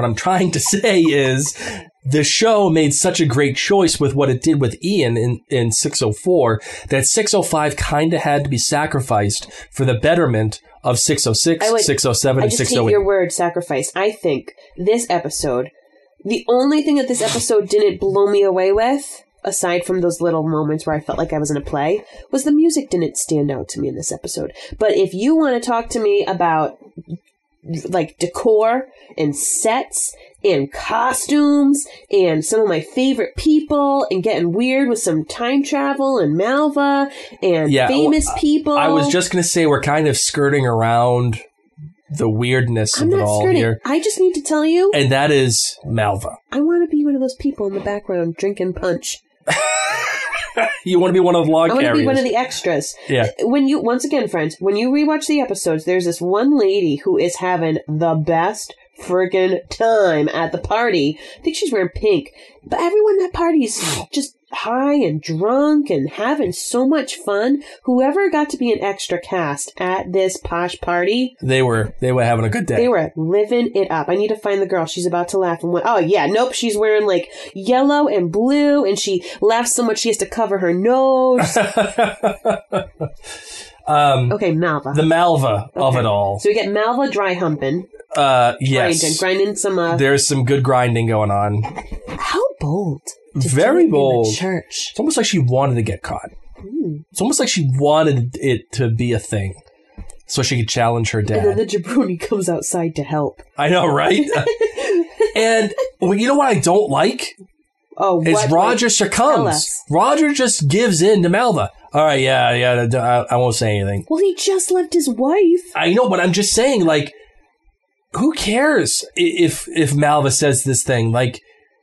is, the show made such a great choice with what it did with Ian in 604 that 605 kind of had to be sacrificed for the betterment of 606, 607, and 608. I just hate your word, sacrifice. I think this episode, the only thing that this episode didn't blow me away with, aside from those little moments where I felt like I was in a play, was the music didn't stand out to me in this episode. But if you want to talk to me about like decor and sets and costumes and some of my favorite people and getting weird with some time travel and Malva and famous people. I was just going to say we're kind of skirting around the weirdness of it all here. I just need to tell you. And that is Malva. I want to be one of those people in the background drinking punch. You want to be one of the log carriers. I want to be one of the extras. Yeah. Once again, friends, when you rewatch the episodes, there's this one lady who is having the best friggin' time at the party. I think she's wearing pink. But everyone at that party is just high and drunk and having so much fun. Whoever got to be an extra cast at this posh party, they were having a good day. They were living it up. I need to find the girl. She's about to laugh and oh yeah, nope, she's wearing like yellow and blue and she laughs so much she has to cover her nose. Okay, Malva. The Malva of it all. So we get Malva dry humping. Yes. Grinding some there's some good grinding going on. How bold. Very bold. In the church. It's almost like she wanted to get caught. It's almost like she wanted it to be a thing. so she could challenge her dad. And then the jabroni comes outside to help. I know, right? And well, you know what I don't like? Oh, Is what? Roger Tell succumbs. us. Roger just gives in to Malva. All right, yeah, I won't say anything. Well, he just left his wife. I know, but I'm just saying, like, who cares if Malva says this thing? Like,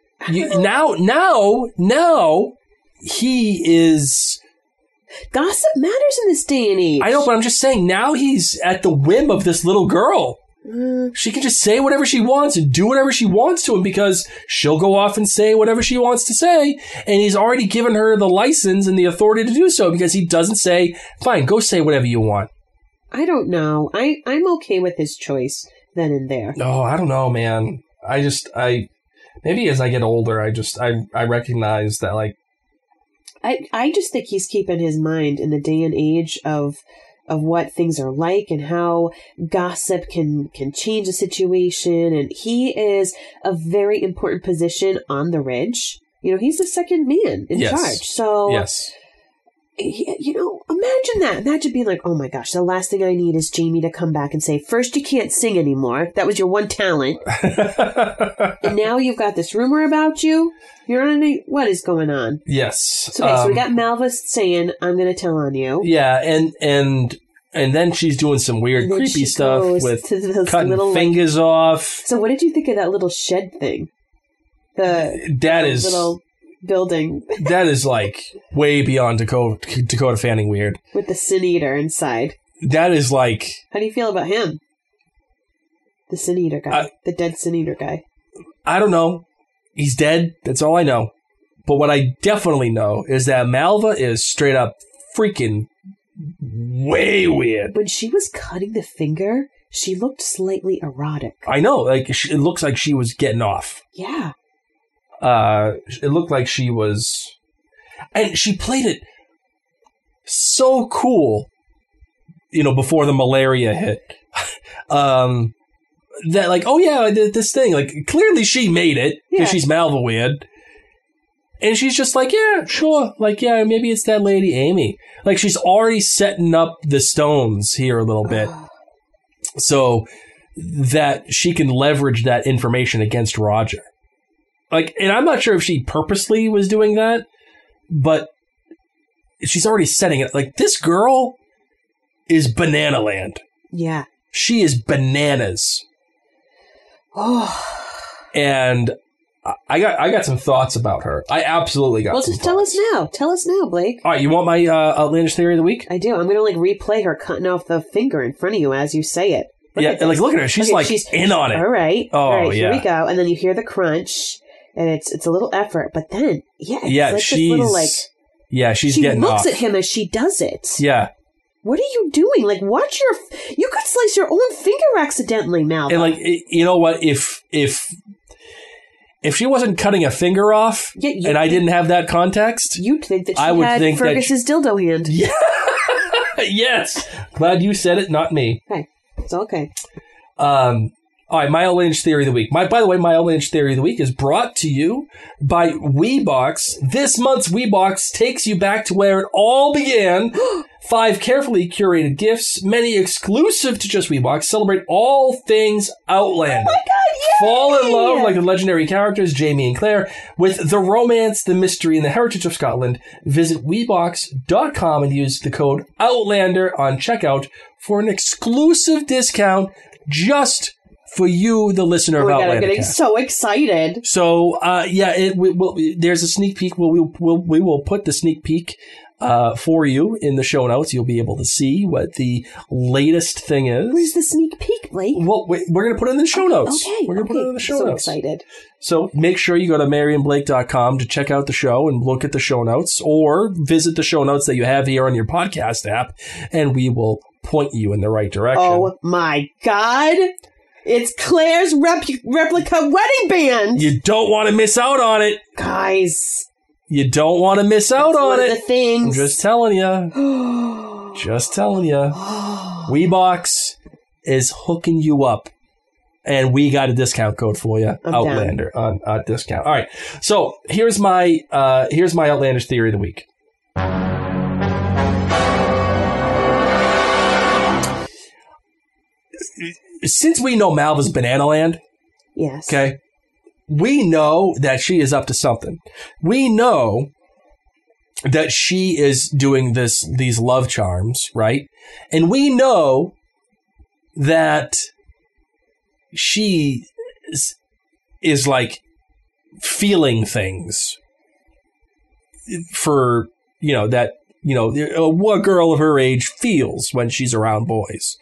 now he is. Gossip matters in this day and age. I know, but I'm just saying, now he's at the whim of this little girl. She can just say whatever she wants and do whatever she wants to him because she'll go off and say whatever she wants to say. And he's already given her the license and the authority to do so because he doesn't say, fine, go say whatever you want. I don't know. I'm okay with his choice then and there. Oh, I don't know, man. Maybe as I get older, I recognize that, like, I just think he's keeping his mind in the day and age of what things are like and how gossip can change a situation. And he is a very important position on the Ridge. You know, he's the second man in charge. So, yes. You know, imagine that. Imagine being like, oh my gosh, the last thing I need is Jamie to come back and say, first, you can't sing anymore. That was your one talent. And now you've got this rumor about you. You're on what is going on? Yes. So we got Malva saying, I'm going to tell on you. Yeah, and then she's doing some weird, creepy stuff with cutting little, fingers off. So what did you think of that little shed thing? Little building. That is, like, way beyond Dakota Fanning weird. With the Sin Eater inside. That is, like... How do you feel about him? The Sin Eater guy. The dead Sin Eater guy. I don't know. He's dead. That's all I know. But what I definitely know is that Malva is straight up freaking way weird. When she was cutting the finger, she looked slightly erotic. I know. Like, it looks like she was getting off. Yeah. It looked like she was... And she played it so cool, you know, before the malaria hit. That, like, oh yeah, I did this thing. Like, clearly she made it because she's Malva weird. And she's just like, yeah, sure. Like, yeah, maybe it's that lady Amy. Like, she's already setting up the stones here a little bit so that she can leverage that information against Roger. Like, and I'm not sure if she purposely was doing that, but she's already setting it. Like, this girl is banana land. Yeah. She is bananas. Oh. And I got some thoughts about her. I absolutely got some thoughts. Well, just tell us now. Tell us now, Blake. All right, you want my outlandish theory of the week? I do. I'm going to, like, replay her cutting off the finger in front of you as you say it. And, like, look at her. She's, she's in on it. All right. Oh, all right, yeah. Here we go. And then you hear the crunch, and it's a little effort. But then, she's this little, like... Yeah, she's getting off. She looks at him as she does it. Yeah. What are you doing? Like, watch your... You could slice your own finger accidentally, Malva. And, like, you know what? If she wasn't cutting a finger off, and I didn't have that context... You'd think that she had Fergus's dildo hand. Yeah. Yes. Glad you said it, not me. Okay. It's okay. All right, my outlandish theory of the week. By the way, my outlandish theory of the week is brought to you by WeBox. This month's WeBox takes you back to where it all began. 5 carefully curated gifts, many exclusive to just WeBox, celebrate all things Outlander. Oh my God, yay! Fall in love like the legendary characters Jamie and Claire with the romance, the mystery, and the heritage of Scotland. Visit WeBox.com and use the code Outlander on checkout for an exclusive discount just for you, the listener of Outlander. I'm getting so excited. So, there's a sneak peek. We will put the sneak peek for you in the show notes. You'll be able to see what the latest thing is. Where's the sneak peek, Blake? Well, we're going to put it in the show notes. Okay. We're going to put it in the show notes. So excited. So make sure you go to MaryandBlake.com to check out the show and look at the show notes, or visit the show notes that you have here on your podcast app, and we will point you in the right direction. Oh my God. It's Claire's replica wedding band. You don't want to miss out on it. Guys. You don't want to miss out on it. One of the things. I'm just telling you. Just telling you. WeBox is hooking you up. And we got a discount code for you. Outlander on discount. All right. So here's my outlandish theory of the week. since we know Malva's Banana Land, Yes. okay, we know that she is up to something. We know that she is doing these love charms, right? And we know that she is like feeling things for, that, a girl of her age feels when she's around boys.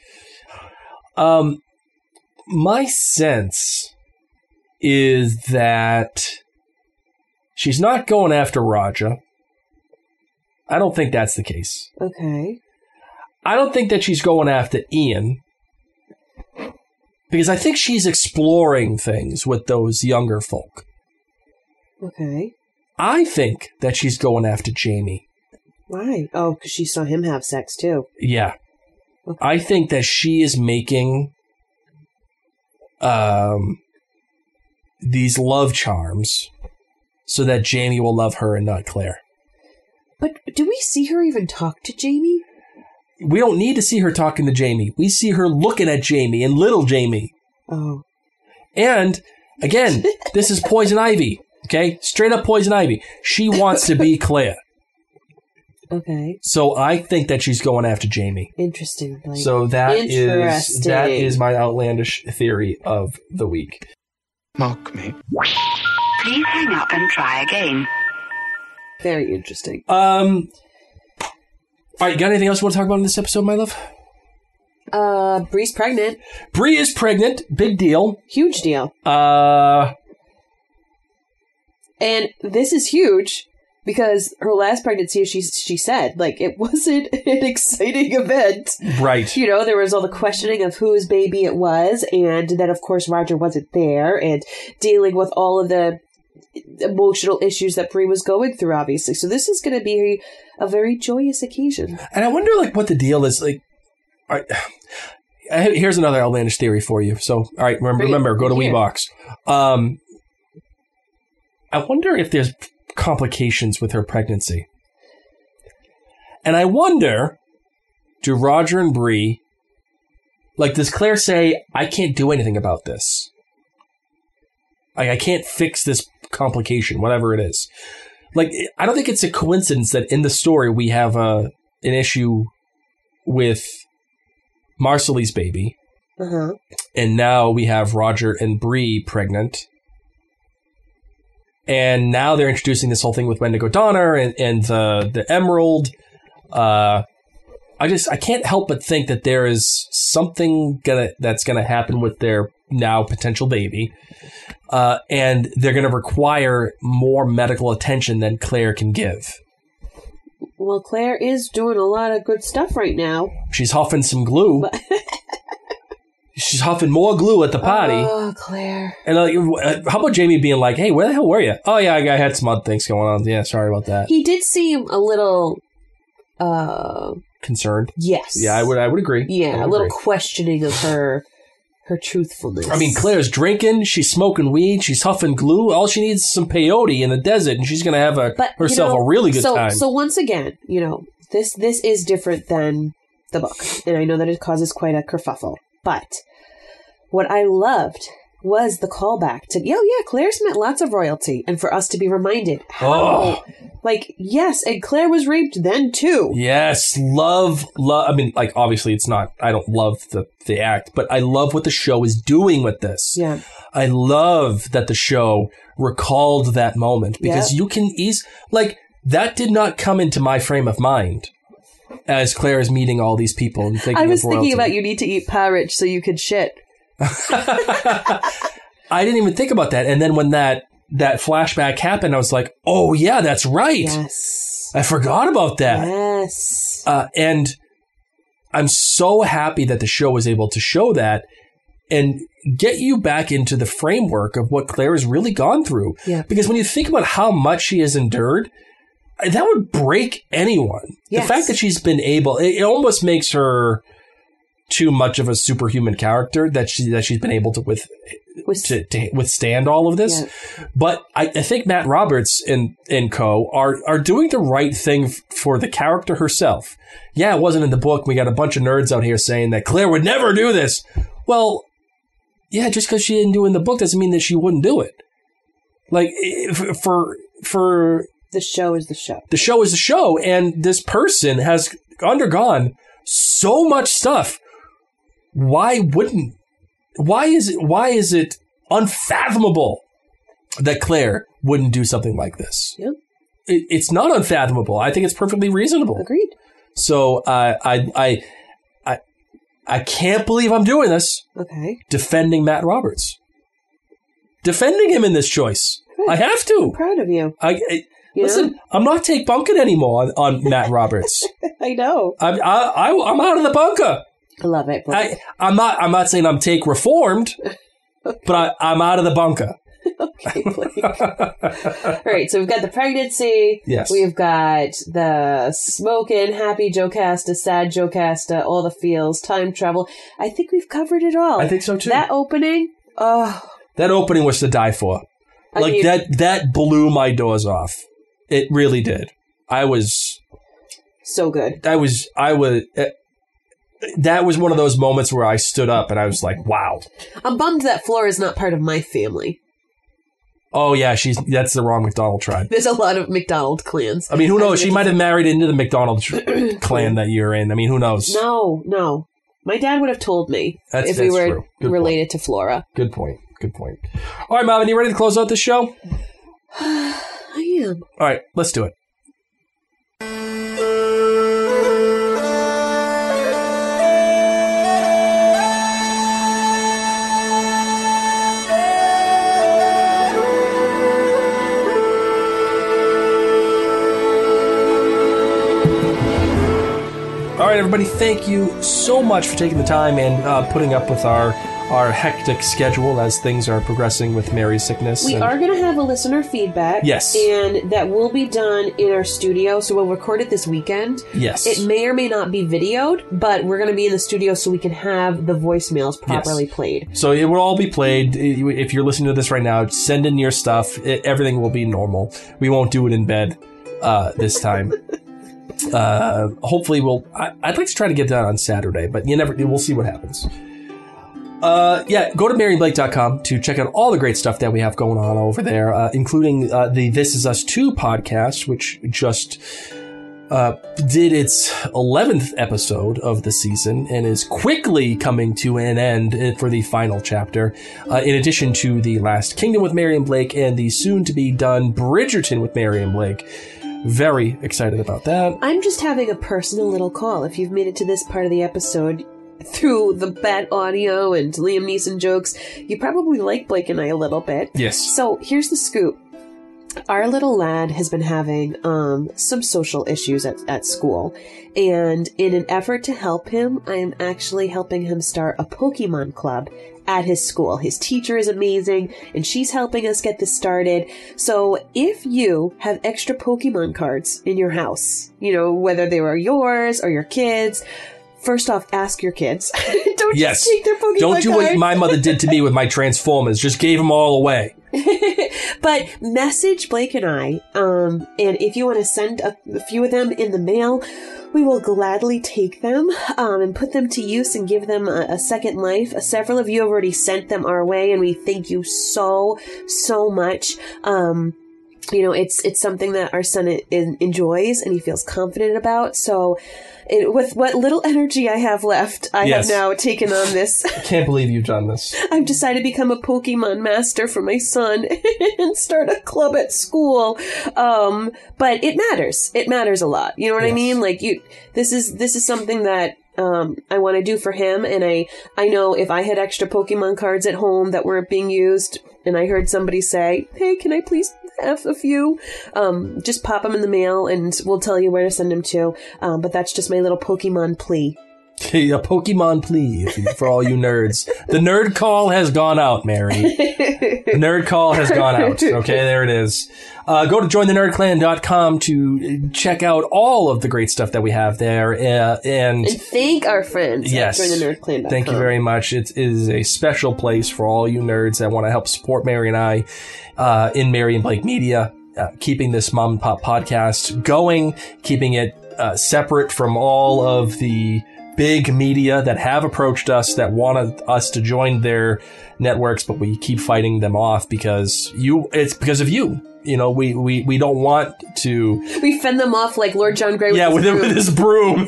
My sense is that she's not going after Raja. I don't think that's the case. Okay. I don't think that she's going after Ian, because I think she's exploring things with those younger folk. Okay. I think that she's going after Jamie. Why? Oh, because she saw him have sex too. Yeah. Okay. I think that she is making these love charms so that Jamie will love her and not Claire. But do we see her even talk to Jamie? We don't need to see her talking to Jamie. We see her looking at Jamie and little Jamie. Oh. And, again, this is Poison Ivy, okay? Straight up Poison Ivy. She wants to be Claire. Okay. So I think that she's going after Jamie. Interesting. Blake. So that is my outlandish theory of the week. Mock me. Please hang up and try again. Very interesting. All right, you got anything else you want to talk about in this episode, my love? Bree's pregnant. Bree is pregnant. Big deal. Huge deal. And this is huge because her last pregnancy, she said, like, it wasn't an exciting event. Right. There was all the questioning of whose baby it was, and then, of course, Roger wasn't there, and dealing with all of the emotional issues that Bree was going through, obviously. So this is going to be a very joyous occasion. And I wonder, like, what the deal is. Like, here's another outlandish theory for you. So, all right, remember, go to WeBox. I wonder if there's complications with her pregnancy. And I wonder, do Roger and Bree, like, does Claire say, I can't do anything about this? I can't fix this complication, whatever it is. Like, I don't think it's a coincidence that in the story we have an issue with Marcelly's baby. Uh-huh. And now we have Roger and Bree pregnant. And now they're introducing this whole thing with Wendigo Donner and the Emerald. I can't help but think that there is something that's gonna happen with their now potential baby. And they're going to require more medical attention than Claire can give. Well, Claire is doing a lot of good stuff right now. She's huffing some glue. She's huffing more glue at the party. Oh, Claire. And how about Jamie being like, hey, where the hell were you? Oh, yeah, I had some other things going on. Yeah, sorry about that. He did seem a little... concerned? Yes. Yeah, I would agree. Yeah, a little questioning of her truthfulness. I mean, Claire's drinking, she's smoking weed, she's huffing glue. All she needs is some peyote in the desert, and she's going to have herself a really good time. So once again, this is different than the book. And I know that it causes quite a kerfuffle. But what I loved was the callback to, Claire's met lots of royalty. And for us to be reminded how, yes, and Claire was raped then too. Yes, love. I mean, like, obviously it's not, I don't love the act, but I love what the show is doing with this. Yeah. I love that the show recalled that moment because you can that did not come into my frame of mind as Claire is meeting all these people and thinking I was of royalty. thinking about you need to eat porridge so you could shit. I didn't even think about that. And then when that flashback happened, I was like, oh, yeah, that's right. Yes. I forgot about that. Yes. And I'm so happy that the show was able to show that and get you back into the framework of what Claire has really gone through. Yeah. Because when you think about how much she has endured, that would break anyone. Yes. The fact that she's been able, it almost makes her too much of a superhuman character that she's been able to withstand all of this. Yeah. But I think Matt Roberts and co are doing the right thing for the character herself. Yeah, it wasn't in the book. We got a bunch of nerds out here saying that Claire would never do this. Well, yeah, just because she didn't do it in the book doesn't mean that she wouldn't do it. Like, for The show is the show. the show is the show, and this person has undergone so much stuff. Why is it unfathomable that Claire wouldn't do something like this? Yep. It's not unfathomable. I think it's perfectly reasonable. Agreed. So I can't believe I'm doing this. Okay. Defending Matt Roberts. Defending him in this choice. Good. I have to. I'm proud of you. Listen, I'm not take bunking anymore on Matt Roberts. I know. I'm out of the bunker. I love it. I'm not saying I'm take reformed, but I'm out of the bunker. Okay, Blake. All right, so we've got the pregnancy. Yes. We've got the smoking, happy Jocasta, sad Jocasta, all the feels, time travel. I think we've covered it all. I think so too. That opening, That opening was to die for. That blew my doors off. It really did. I was so good. that was one of those moments where I stood up and I was like, wow. I'm bummed that Flora is not part of my family. Oh yeah, that's the wrong McDonald tribe. There's a lot of McDonald clans. I mean, who knows? She might have married into the McDonald clan that you're in. I mean, who knows? No. My dad would have told me if we that's were true. Good related to Flora. Good point. All right, Marvin, you ready to close out the show? I am. All right, let's do it. All right, everybody, thank you so much for taking the time and putting up with our hectic schedule as things are progressing with Mary's sickness. We are going to have a listener feedback. Yes. And that will be done in our studio, so we'll record it this weekend. Yes. It may or may not be videoed, but we're going to be in the studio so we can have the voicemails properly played. So it will all be played. If you're listening to this right now, send in your stuff. Everything will be normal. We won't do it in bed this time. Hopefully I'd like to try to get that on Saturday, but we'll see what happens. Go to MaryandBlake.com to check out all the great stuff that we have going on over there, including the This Is Us 2 podcast, which just did its 11th episode of the season and is quickly coming to an end for the final chapter, in addition to The Last Kingdom with Mary and Blake and the soon-to-be-done Bridgerton with Mary and Blake. Very excited about that. I'm just having a personal little call. If you've made it to this part of the episode through the bad audio and Liam Neeson jokes, you probably like Blake and I a little bit. Yes. So here's the scoop. Our little lad has been having some social issues at school. And in an effort to help him, I am actually helping him start a Pokemon club at his school. His teacher is amazing, and she's helping us get this started. So if you have extra Pokemon cards in your house, whether they were yours or your kids, first off, ask your kids. Don't just take their Pokemon cards. Don't do what my mother did to me with my Transformers. Just gave them all away. But message Blake and I, and if you want to send a few of them in the mail, we will gladly take them and put them to use and give them a second life. Several of you have already sent them our way, and we thank you so much. It's something that our son enjoys and he feels confident about. So with what little energy I have left, I have now taken on this. I can't believe you've done this. I've decided to become a Pokemon master for my son and start a club at school. But it matters. It matters a lot. You know what I mean? Like this is something that I want to do for him, and I know if I had extra Pokemon cards at home that weren't being used, and I heard somebody say, "Hey, can I please have a few?" Just pop them in the mail, and we'll tell you where to send them to. But that's just my little Pokemon plea. A Pokemon plea for all you nerds. The nerd call has gone out, Mary. The nerd call has gone out. Okay, there it is. Go to jointhenerdclan.com to check out all of the great stuff that we have there. And thank our friends at jointhenerdclan.com. Thank you very much. It is a special place for all you nerds that want to help support Mary and I in Mary and Blake Media, keeping this mom and pop podcast going, keeping it separate from all of the big media that have approached us that wanted us to join their networks, but we keep fighting them off because it's because of you. You know, we don't want to. We fend them off like Lord John Grey with his broom.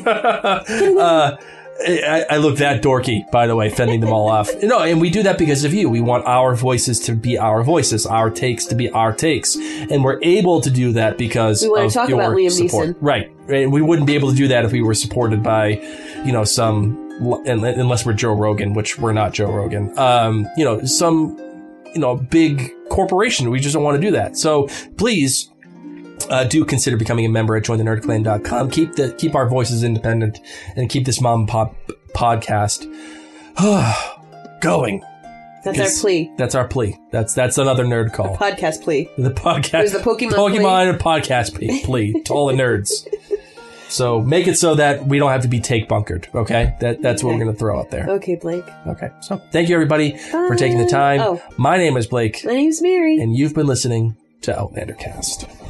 I look that dorky, by the way, fending them all off. No, and we do that because of you. We want our voices to be our voices, our takes to be our takes. And we're able to do that because we want to talk about Liam support. Neeson. Right. And we wouldn't be able to do that if we were supported by, you know, unless we're Joe Rogan, which we're not Joe Rogan. You know, some, you know, big corporation. We just don't want to do that. So please, do consider becoming a member at jointhenerdclan.com. Keep our voices independent and keep this mom and pop podcast going. That's our plea. That's our plea. That's another nerd call. The podcast plea. The podcast. There's the Pokemon and podcast plea to all the nerds. So make it so that we don't have to be take bunkered. Okay, that's what we're gonna throw out there. Okay, Blake. Okay, so thank you everybody for taking the time. Oh. My name is Blake. My name's Mary, and you've been listening to Outlandercast.